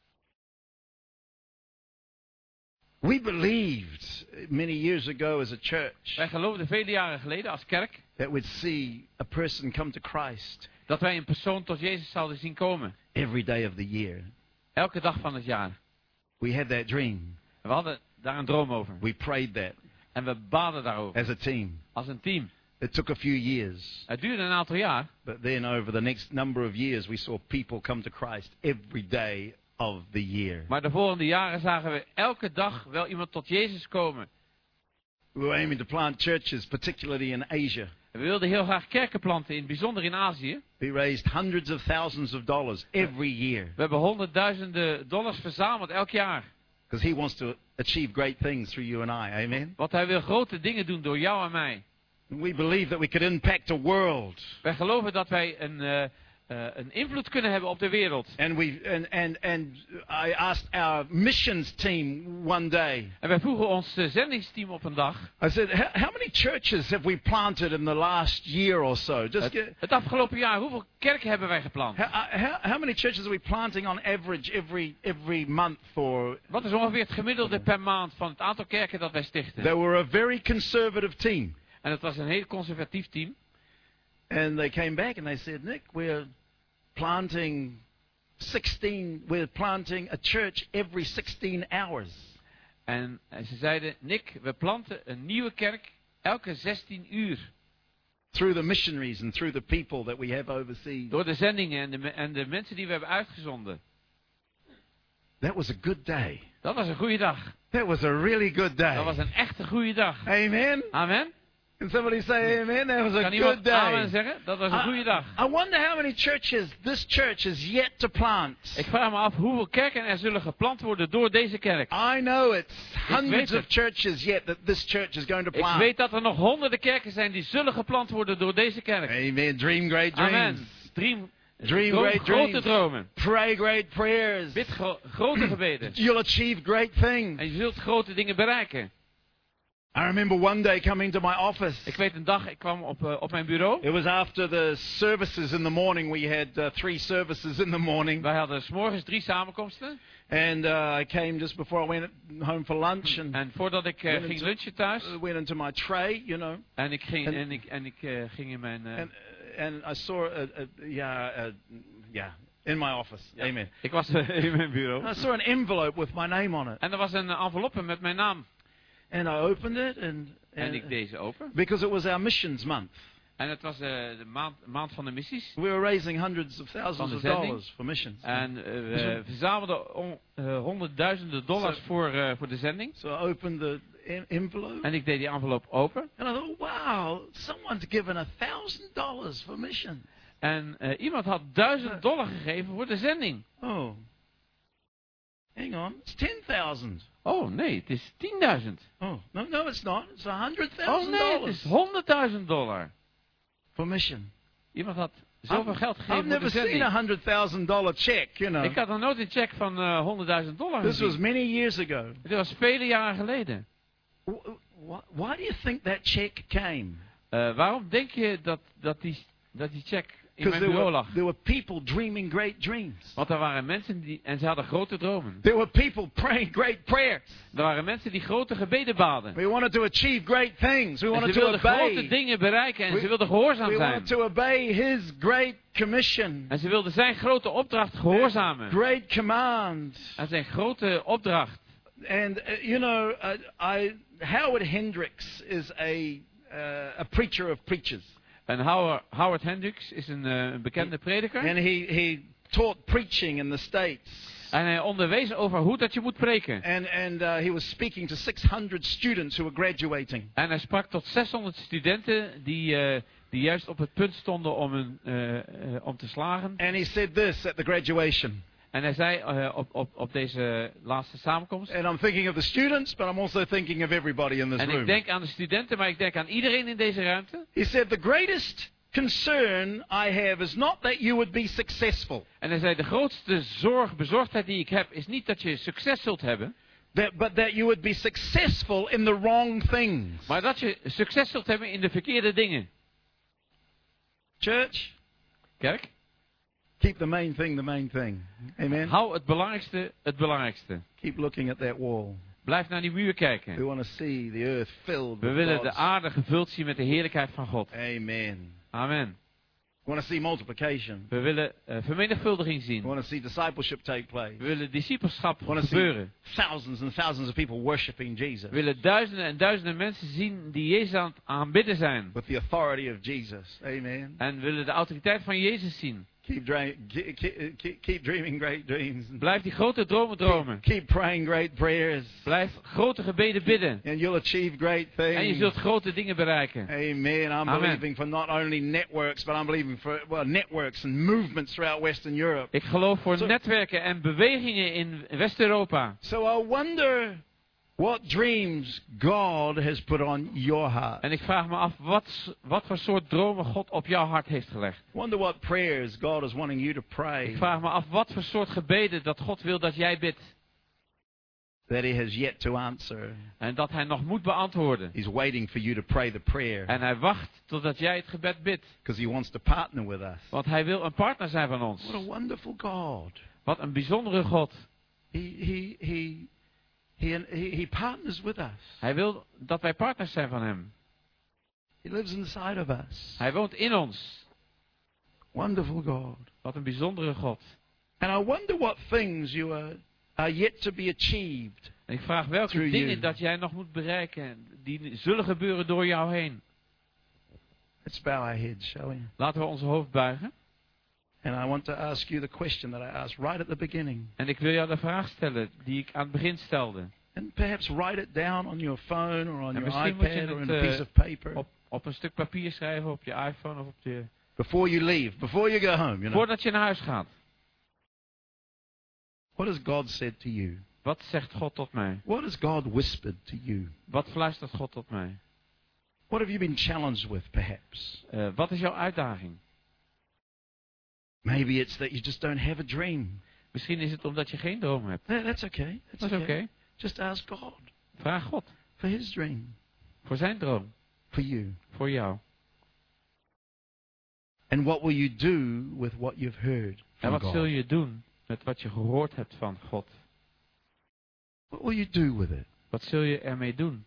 We believed many years ago as a church Wij geloofden vele jaren geleden als kerk that we'd see a person come to Christ dat wij een persoon tot Jezus zouden zien komen. every day of the year. Elke dag van het jaar. We had that dream. En we hadden daar een droom over. We prayed that En we baden daarover. as a team. Als een team. It took a few years, Het duurde een aantal jaar. but then over the next number of years, we saw people come to Christ every day of the year. Maar de volgende jaren zagen we elke dag wel iemand tot Jezus komen. We were aiming to plant churches, particularly in Asia. We wilden heel graag kerken planten, in het bijzonder in Azië. He raised hundreds of thousands of dollars every year. We hebben honderdduizenden dollars verzameld elk jaar. Because he wants to achieve great things through you and I. Amen? Want hij wil grote dingen doen door jou en mij. We believe that we could impact a world. Wij geloven dat wij een, uh, uh, een invloed kunnen hebben op de wereld. And we and, and, and I asked our missions team one day. En wij vroegen ons uh, zendingsteam op een dag. I said, how, how many churches have we planted in the last year or so? Just Het, get, het afgelopen jaar, hoeveel kerken hebben wij geplant? how, how, how many churches are we planting on average every every month for? Wat is ongeveer het gemiddelde per maand van het aantal kerken dat wij stichten? They were a very conservative team. En het was een heel conservatief team. And they came back and they said, Nick, we're planting sixteen, we're planting a church every sixteen hours. En ze zeiden, Nick, we planten een nieuwe kerk elke zestien uur. Through the missionaries and through the people that we have overseas. Door de zendingen en de, me- en de mensen die we hebben uitgezonden. That was a good day. Dat was een goede dag. That was a really good day. Dat was een echte goede dag. Amen. Amen. Can somebody say amen? That was a Kan iemand good day. amen zeggen? Dat was een goede dag. I wonder how many churches this church is yet to plant. Ik vraag me af hoeveel kerken er zullen geplant worden door deze kerk. I know it's hundreds weet of het. churches yet that this church is going to Ik plant. weet dat er nog honderden kerken zijn die zullen geplant worden door deze kerk. Amen. Dream great dreams. Amen. Dream, Dream droom great grote dreams. dromen. Pray great prayers. Bid gro- grote gebeden. You'll achieve great things. En je zult grote dingen bereiken. I remember one day coming to my office. Ik weet een dag, ik kwam op, uh, op mijn bureau. It was after the services in the morning. We had uh, three services in the morning. Wij hadden 's morgens drie samenkomsten. And uh, I came just before I went home for lunch and En voordat ik uh, Went ging into- lunchen thuis. uh, went into my tray, you know. En ik ging, En- en ik, en ik uh, ging in mijn... Uh, And and I saw a, a yeah a, yeah in my office. ja, Amen. ik was uh, in mijn bureau. I saw an envelope with my name on it, En er was een enveloppe met mijn naam. and I opened it, and, En and ik deed ze open. because it was our missions month, En het was uh, de maand, maand van de missies. we were raising hundreds of Van thousands de of zending. dollars for missions. En uh, we verzamelden on, uh, honderdduizenden dollars Zo. voor, uh, voor de zending. So I opened the en- envelope, En ik deed die envelop open. and I thought, wow, someone's given a thousand dollars for missions. En uh, iemand had duizend dollar gegeven voor de zending. Oh, hang on, it's ten thousand. Oh nee, het is tienduizend. Oh no, no, it's not. It's a hundred Oh thousand nee, het dollars is honderdduizend dollar. for mission. Iemand had zoveel geld I've gegeven voor de never seen a zending. hundred thousand dollar check, you know. Ik had nog nooit een check van uh, honderdduizend dollar This was gezien. many years ago. Dit was vele jaren geleden. Wh- wh- Why do you think that check came? Uh, waarom denk je dat, dat, die, dat die check in Because mijn there bureau were, lag? there were people dreaming great dreams. Want er waren mensen die, en ze hadden grote dromen. There were people praying great prayers. Er waren mensen die grote gebeden baden. We wanted to achieve great things. We En wanted ze to wilden grote obey. dingen bereiken en We- ze wilden gehoorzaam We zijn. wanted to obey His great commission, En ze wilden zijn grote opdracht gehoorzamen. great command. En zijn grote opdracht. And uh, you know, uh, I Howard Hendricks is a uh, a preacher of preachers. En Howard, Howard Hendricks is een, uh, een bekende prediker. And he, he taught preaching in the States. En hij onderwees over hoe dat je moet preken. And, and uh, he was speaking to six hundred students who were graduating. En hij sprak tot zeshonderd studenten die, uh, die juist op het punt stonden om, een, uh, uh, om te slagen. And he said this at the graduation. En hij zei uh, op, op, op deze laatste samenkomst. And I'm thinking of the students, but I'm also thinking of everybody in this En ik room. denk aan de studenten, maar ik denk aan iedereen in deze ruimte. He said, the greatest concern I have is not that you would be successful, En hij zei, de grootste zorg, bezorgdheid die ik heb, is niet dat je succes zult hebben. that, but that you would be successful in the wrong things. Maar dat je succes zult hebben in de verkeerde dingen. Church, Kerk, keep the main thing the main thing. Amen. hou het belangrijkste het belangrijkste. Keep looking at that wall. Blijf naar die muur We kijken. want to see the earth filled We with willen de God's. aarde gevuld zien met de heerlijkheid van God. Amen. Amen. We want to see multiplication. We willen uh, vermenigvuldiging We zien. want to see discipleship take place. We willen discipelschap We want to see gebeuren. thousands and thousands of people worshiping Jesus We willen duizenden en duizenden mensen zien die Jezus aan het aanbidden zijn. with the authority of Jesus. Amen. En we willen de autoriteit van Jezus zien. Keep, dra- keep, keep, keep dreaming great dreams. Blijf die grote dromen dromen. Keep, keep praying great prayers. Blijf grote gebeden bidden. And you'll achieve great things. En je zult grote dingen bereiken. Amen. I'm Amen. believing for not only networks, but I'm believing for well, networks and movements throughout Western Europe. Ik geloof voor So- netwerken en bewegingen in West-Europa. So I wonder what dreams God has put on your heart. En ik vraag me af wat, wat voor soort dromen God op jouw hart heeft gelegd. Wonder what prayers God is wanting you to pray Ik vraag me af wat voor soort gebeden dat God wil dat jij bidt. that He has yet to answer. En dat hij nog moet beantwoorden. He's waiting for you to pray the prayer En hij wacht totdat jij het gebed bidt. because He wants to partner with us. Want hij wil een partner zijn van ons. What a wonderful God. Wat een bijzondere God. He, he, he, he, he, he partners with us. Hij wil dat wij partners zijn van hem. He lives inside of us. Hij woont in ons. Wonderful God. Wat een bijzondere God. And I wonder what things you are, are yet to be achieved. En ik vraag welke Through dingen you. dat jij nog moet bereiken. Die zullen gebeuren door jou heen. Let's bow our heads, shall we? Laten we ons hoofd buigen. And I want to ask you the question that I asked right at the beginning. En ik wil jou de vraag stellen die ik aan het begin stelde. And perhaps write it down on your phone or on En your misschien moet je iPad or het, in a eh, piece of paper. Op, op een stuk papier schrijven, op je iPhone of op je... Before you leave, before you go home, you know. Voordat je naar huis gaat. What has God said to you? Wat zegt God tot mij? What has God whispered to you? Wat fluistert God tot mij? What have you been challenged with, perhaps? Uh, wat is jouw uitdaging? Maybe it's that you just don't have a dream. Misschien is het omdat je geen droom hebt. Yeah, that's okay. That's Dat is oké. okay. Just ask God Vraag God. for His dream Voor zijn droom. for you. Voor jou. And what will you do with what you've heard En from wat God? zul je doen met wat je gehoord hebt van God? What will you do with it? Wat zul je ermee doen?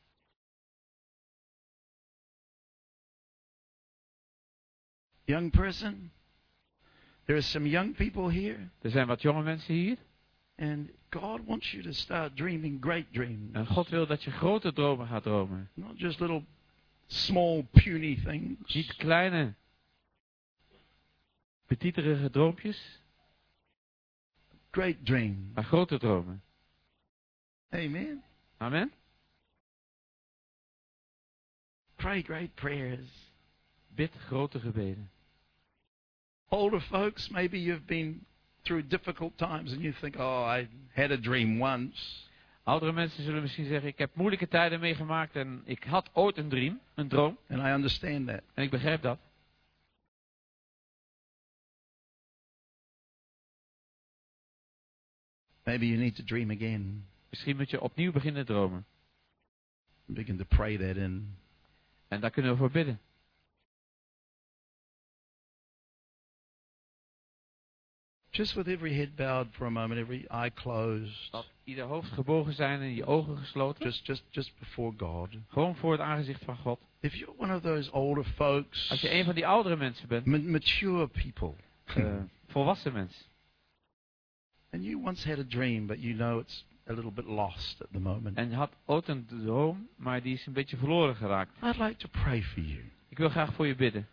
Young person, there are some young people here, Er zijn wat jonge mensen hier. and God wants you to start dreaming great dreams. En God wil dat je grote dromen gaat dromen. Not just little small puny things. Niet kleine, petiterige droompjes, Great dreams. maar grote dromen. Amen. Amen. Pray great prayers. Bid grote gebeden. Older folks, maybe you've been through difficult times and you think, oh, I had a dream once. Oudere mensen zullen misschien zeggen, ik heb moeilijke tijden meegemaakt en ik had ooit een dream, een droom. And I understand that. En ik begrijp dat. Maybe you need to dream again. Misschien moet je opnieuw beginnen dromen. Begin to pray that in. En daar kunnen we voor bidden. Just with every head bowed for a moment, every eye closed. Dat ieder hoofd gebogen zijn en je ogen gesloten. Just, just, just before God. Gewoon voor het aangezicht van God. If you're one of those older folks, Als je een van die oudere mensen bent, ma- mature people, uh, volwassen mensen. and you once had a dream, but you know it's a little bit lost at the moment, En je had ooit een droom, maar die is een beetje verloren geraakt. I'd like to pray for you. Ik wil graag voor je bidden.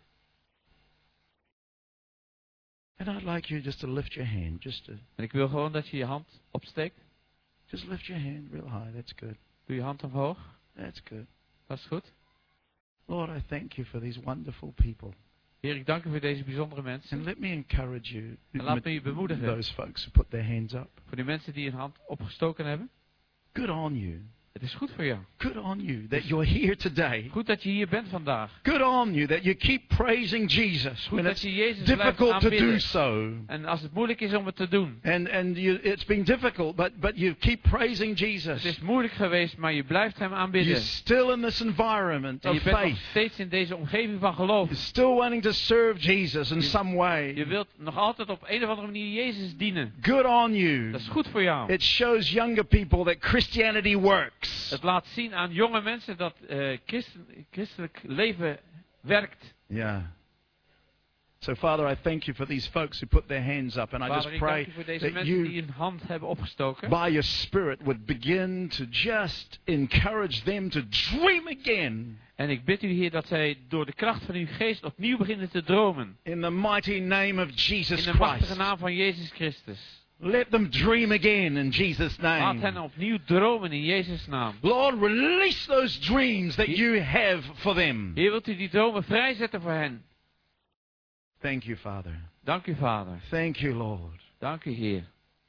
And I'd like you just to lift your hand, just to, En ik wil gewoon dat je je hand opsteekt. just lift your hand real high. That's good. Doe je hand omhoog. That's good. Dat is goed. Lord, I thank you for these wonderful people. Heer, ik dank u voor deze bijzondere mensen. And let me encourage you, En laat me je bemoedigen. those folks who put their hands up. Voor die mensen die een hand opgestoken hebben. Good on you. Het is goed voor jou. Good on you that you're here today. Goed dat je hier bent vandaag. Good on you that you keep praising Jesus Goed when dat it's je Jezus blijft difficult to do aanbidden. so. En als het moeilijk is om het te doen. And and you, it's been difficult, but but you keep praising Het Jesus. is moeilijk geweest, maar je blijft hem aanbidden. You're still in this environment En of je bent nog faith. steeds in deze omgeving van geloof. You're still wanting to serve Jesus in Je- some way. Je wilt nog altijd op een of andere manier Jezus dienen. Good on you. Dat is goed voor jou. It shows younger people that Christianity works. Het laat zien aan jonge mensen dat uh, christen, christelijk leven werkt. Yeah. So, Father, I thank you for these folks who put their hands up. And I Vader, just ik dank pray u voor deze that mensen you, die hun hand hebben opgestoken. by your Spirit, would begin to just encourage them to dream again. En ik bid u, Heer, dat zij door de kracht van uw geest opnieuw beginnen te dromen. In the mighty name of Jesus In de machtige Christ. naam van Jezus Christus. Let them dream again in Jesus' Laat hen name. opnieuw dromen in Jezus' naam. Lord, release those dreams that you have for them. Heer, wilt u die dromen vrijzetten voor hen? Thank you, Father. Dank u, Vader. Thank you, Lord. Dank u, Heer.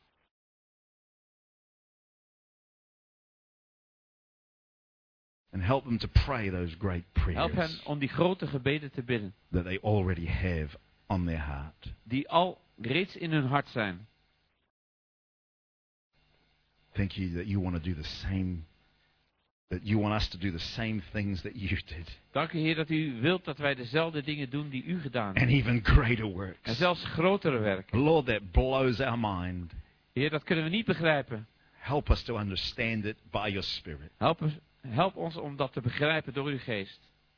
And help them to pray those great Help hen prayers om die grote gebeden te bidden. that they already have on their heart. Die al reeds in hun hart zijn. Thank you that you want to do the same, that you want us to do the same things that you did. Dank u, Heer, dat u wilt dat wij dezelfde dingen doen die u gedaan And hebt. even greater En works. zelfs grotere werken. Lord, that blows our mind. Heer, dat kunnen we niet begrijpen. Help us to understand it by your Spirit. Help, ons- help ons om dat te begrijpen door uw geest.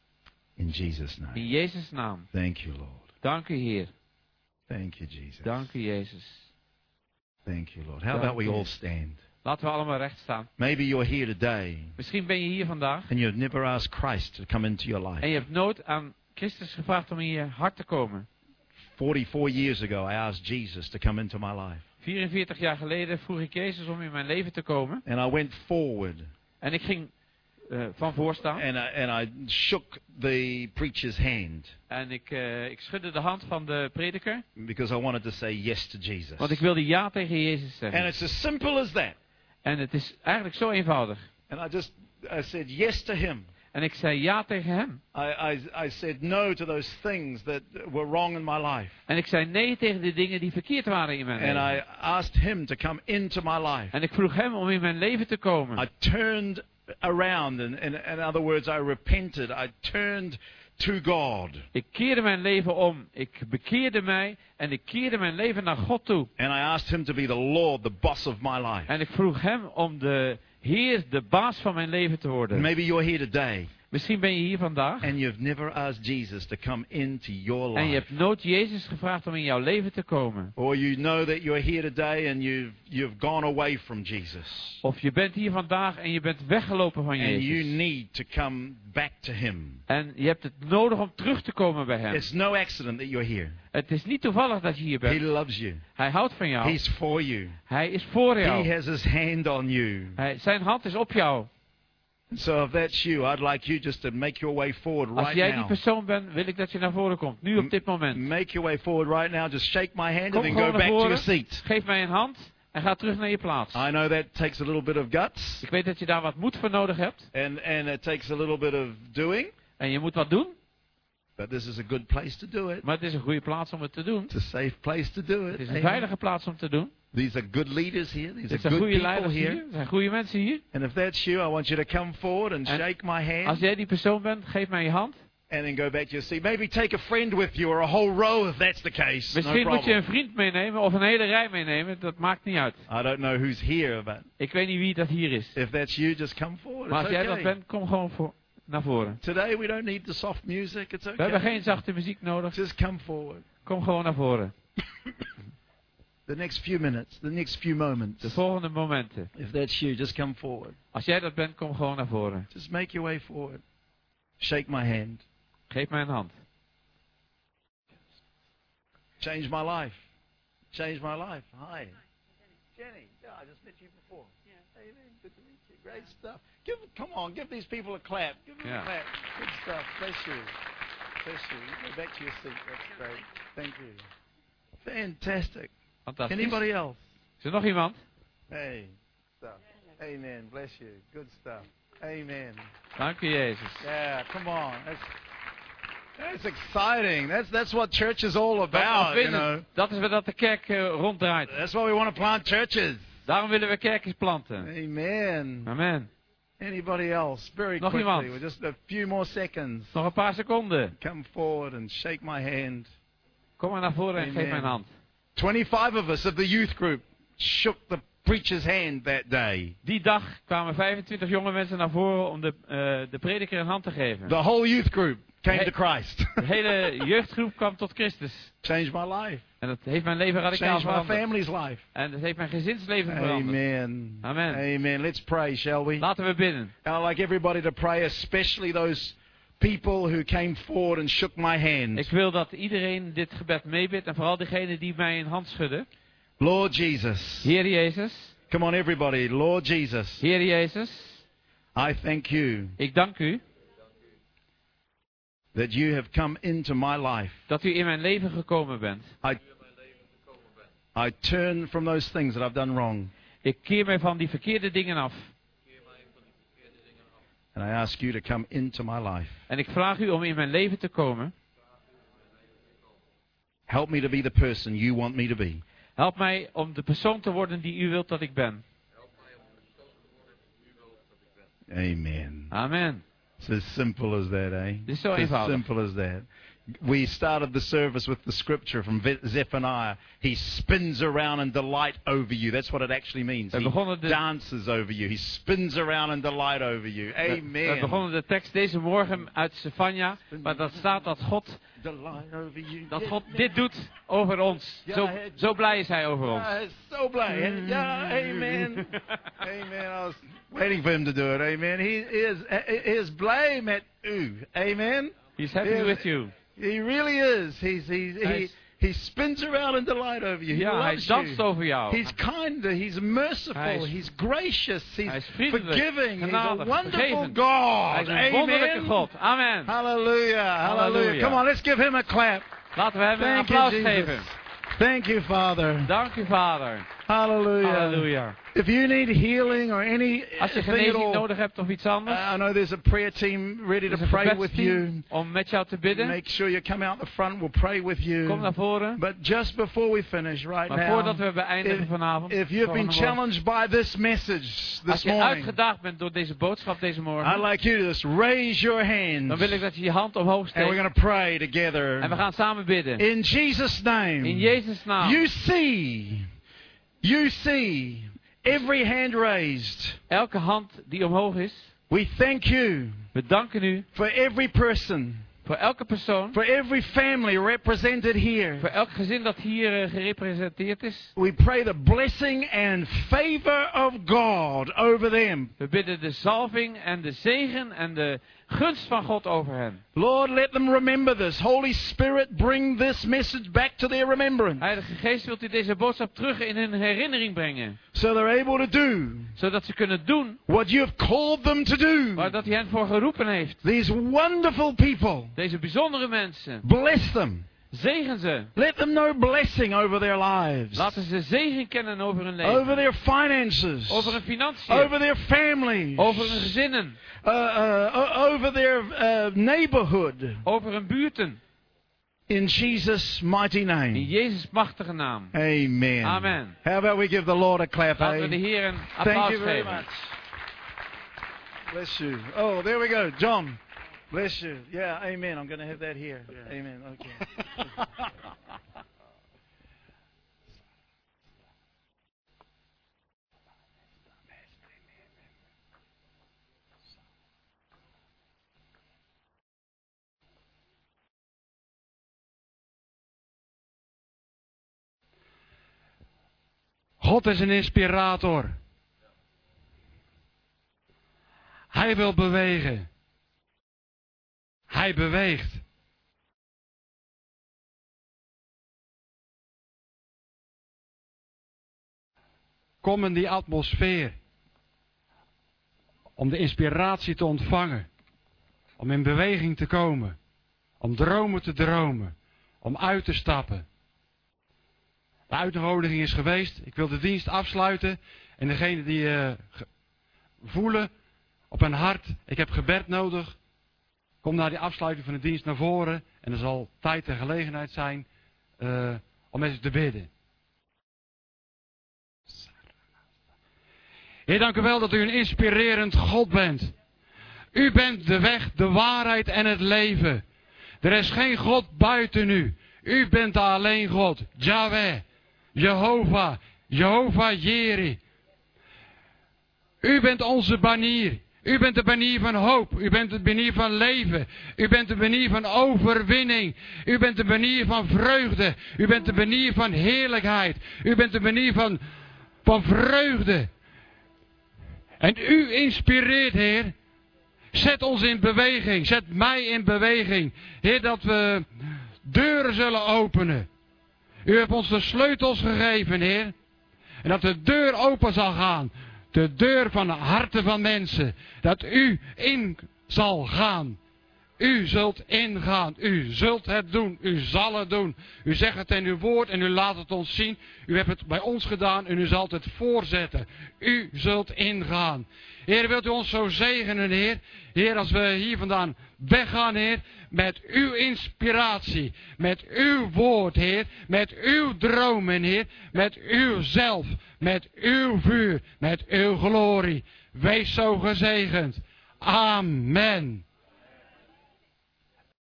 In Jesus' In name. Jezus' naam. Thank you, Lord. Dank u, Heer. Thank you, Jesus. Dank u, Jezus. Thank you, Lord. How Dank about we u. all stand? Laten we allemaal recht staan. Maybe you're here today Misschien ben je hier vandaag and you've never asked Christ to come into your en life. je hebt nooit aan Christus gevraagd om in je hart te komen. forty-four years ago, I asked Jesus to come into my life. vierenveertig jaar geleden vroeg ik Jezus om in mijn leven te komen. And I went forward En ik ging uh, van voor staan. and I, and I shook the preacher's hand En ik, uh, ik schudde de hand van de prediker. because I wanted to say yes to Jesus. Want ik wilde ja tegen Jezus And zeggen. it's as simple as that. En het is eigenlijk zo eenvoudig. And I just I said yes to him. En ik zei ja tegen hem. I, I, I said no to those things that were wrong in my life. En ik zei nee tegen de dingen die verkeerd waren in mijn And leven. I asked him to come into my life. En ik vroeg hem om in mijn leven te komen. I turned around, and, and in other words, I repented. I turned to God. Ik keerde mijn leven om. Ik bekeerde mij en ik keerde mijn leven naar God toe. And I asked him to be the Lord, the boss of my life. En ik vroeg hem om de Heer, de baas van mijn leven te worden. Maybe you're here today Misschien ben je hier vandaag and you've never asked Jesus to come into your en je life. hebt nooit Jezus gevraagd om in jouw leven te komen. Or you know that you're here today and you've, you've gone away from Jesus. Of je bent hier vandaag en je bent weggelopen van And you Jezus. need to come back to him. En je hebt het nodig om terug te komen bij hem. It's no accident that you're here. Het is niet toevallig dat je hier He bent. loves you. Hij houdt van jou. He's for you. Hij is voor He jou. has his hand on you. Hij, zijn hand is op jou. So if that's you, I'd like you just to make your way forward Als right jij die now. persoon bent, wil ik dat je naar voren komt. Nu op dit moment. Make your way forward right now. Just shake my hand Kom and then gewoon go naar back to your voren. seat. Geef mij een hand en ga terug naar je plaats. I know that takes a little bit of guts Ik weet dat je daar wat moed voor nodig hebt. and, and it takes a little bit of doing, En je moet wat doen. but this is a good place to do it. Maar het is een goede plaats om het te doen. It's a safe place to do it. Het is een Amen. veilige plaats om te doen. These are good leaders here. These Er are zijn good goede people leiders hier. here. Er zijn goede mensen hier. And if that's you, I want you to come forward and En shake my Als hand jij die persoon bent, geef mij je hand. and then go back to your seat. Maybe take a friend with you or a whole row if that's the case. No Misschien moet je problem. een vriend meenemen of een hele rij meenemen. Dat maakt niet uit. I don't know who's here, but Ik weet niet wie dat hier is. if that's you, just come forward. Maar It's als jij dat okay. bent, kom gewoon voor, naar voren. Today we don't need the soft music. It's We hebben okay. geen zachte muziek nodig. Just come forward. Kom gewoon naar voren. The next few minutes, the next few moments. De volgende momenten. If that's you, just come forward. Als jij dat bent, kom gewoon naar voren. Just make your way forward. Shake my hand. Geef mij een hand. Change my life. Change my life. Hi. Jenny. Yeah, I just met you before. Yeah. Hey, man. Good to meet you. Great stuff. Give, come on, give these people a clap. Give them Yeah. a clap. Good stuff. Bless you. Bless you. You go back to your seat. That's great. Thank you. Fantastic. Fantastisch. Anybody else? Is er nog iemand? Hey. Stuff. Amen. Bless you. Good stuff. Amen. Dank u, Jezus. Yeah, come on. That's that's exciting. That's that's what church is all Dat, about, you vinden- know. dat is wat de kerk uh, ronddraait. That's why we want to plant churches. Daarom willen we kerkjes planten. Amen. Amen. Anybody else? Very Nog quickly. iemand? We're just a few more seconds. Nog een paar seconden. Come forward and shake my hand. Kom maar naar voren en Amen. geef mij een hand. twenty-five of us of the youth group shook the preacher's hand that day. Die dag kwamen vijfentwintig jonge mensen naar voren om de, uh, de prediker een hand te geven. The whole youth group came He- to Christ. De hele jeugdgroep kwam tot Christus. Changed my life. En dat heeft mijn leven radicaal Changed my veranderd. family's life. En dat heeft mijn gezinsleven veranderd. Amen. Amen. Amen. Let's pray, shall we? Laten we bidden. And I'd like everybody to pray, especially those people who came forward and shook my hand. Ik wil dat iedereen dit gebed meebidt. En vooral degene die mij een hand schudden. Lord Jesus. Heer Jezus. Come on, everybody. Lord Jesus. Heer Jezus. I thank you Ik dank u that you have come into my life. dat u in mijn leven gekomen bent. I, I turn from those things that I've done wrong. Ik keer mij van die verkeerde dingen af. And I ask you to come into my life. En ik vraag u om in mijn leven te komen. Help me to be the person you want me to be. Help mij om de persoon te worden die u wilt dat ik ben. Amen. Amen. It's as simple as that, eh? Dit is zo It's as eenvoudig. simple as that. We started the service with the scripture from Ve- Zephaniah. He spins around in delight over you. That's what it actually means. We He begonnen de- dances over you. He spins around in delight over you. We, we Amen. begonnen de tekst deze morgen uit Stefania, maar dat staat dat God, Delight over you. dat God dit doet over ons. Zo, zo blij is hij over ons. Yeah, so blij. Mm. Yeah, amen. Amen. I was waiting for him to do it. Amen. He is, he is blij met u. Amen. He's happy Yes. with you. He really is. He's, he's, Hij he, is- he spins around in delight over you. He Ja, hij loves danst you. over jou. He's kind. He's merciful. Hij is- he's gracious. He's Hij is vriendelijk, forgiving. He's a genadig, wonderful vergevend. God. Hij is een wonderlijke Amen. God. Amen. Hallelujah. Hallelujah. Hallelujah. Come on, let's give him a clap. Laten we hem een Thank you, applaus Jesus. geven. Thank you, Father. Dank u, Vader. Hallelujah. Halleluja. If you need healing or any Als je thing at genezing all, nodig hebt of iets anders, uh, I know there's a prayer team ready er to is een pray with you. gebedsteam om met jou te bidden. Make sure you come out the front. We'll pray with Kom you. naar voren. But just before we finish right Maar now, voordat we beëindigen if, vanavond, if you've been volgende morgen, challenged by this message als this je morning, uitgedaagd bent door deze boodschap deze I'd morgen, like you to just raise your dan hands wil ik dat je je hand omhoog and we're steekt. going to pray En we together. gaan samen bidden. In Jesus' name, In Jezus' naam. you see, you see every hand raised. Elke hand die omhoog is, We thank you we danken u for every person, voor elke persoon, for every family represented here. voor elk gezin dat hier eh, gerepresenteerd is. We pray the blessing and favor of God over them. We bidden de zalving en de zegen en de gunst van God over hen. Lord, let them remember this. Holy Spirit, bring this message back to their remembrance. Heilige Geest, wilt u deze boodschap terug in hun herinnering brengen. So they're able to do Zodat ze kunnen doen what you have called them to do. waar dat hij hen voor geroepen heeft. These wonderful people. Deze bijzondere mensen. Bless them. Zegen ze. Let them know blessing over their lives. Laten ze zegen kennen over hun leven. Over their finances. Over hun financiën. Over their families. Over hun gezinnen. Uh, uh, o- over their uh, neighborhood. Over hun buurten. In Jesus' mighty In name. Jezus' machtige naam. Amen. Amen. How about we give the Lord a clap, Laten we eh? de Heer een Thank applaus you very geven. much. Bless you. Oh, there we go. John. Bless you. Yeah, amen. I'm going to have that here. Amen. Okay. God is een inspirator. Hij wil bewegen. Hij beweegt. Kom in die atmosfeer. Om de inspiratie te ontvangen. Om in beweging te komen. Om dromen te dromen. Om uit te stappen. De uitnodiging is geweest. Ik wil de dienst afsluiten. En degene die uh, ge- voelen op hun hart. Ik heb gebed nodig. Kom naar die afsluiting van de dienst naar voren. En er zal tijd en gelegenheid zijn uh, om met ze te bidden. Heer, dank u wel dat u een inspirerend God bent. U bent de weg, de waarheid en het leven. Er is geen God buiten u. U bent alleen God. Yahweh, Jehovah, Jehovah Jeri. U bent onze banier. U bent de banier van hoop. U bent de banier van leven. U bent de banier van overwinning. U bent de banier van vreugde. U bent de banier van heerlijkheid. U bent de banier van, van vreugde. En u inspireert, Heer. Zet ons in beweging. Zet mij in beweging. Heer, dat we deuren zullen openen. U hebt ons de sleutels gegeven, Heer. En dat de deur open zal gaan. De deur van de harten van mensen. Dat u in zal gaan. U zult ingaan. U zult het doen. U zal het doen. U zegt het in uw woord en u laat het ons zien. U hebt het bij ons gedaan en u zult het voorzetten. U zult ingaan. Heer, wilt u ons zo zegenen, Heer. Heer, als we hier vandaan weggaan, Heer. Met uw inspiratie. Met uw woord, Heer. Met uw dromen, Heer. Met uw zelf. Met uw vuur. Met uw glorie. Wees zo gezegend. Amen.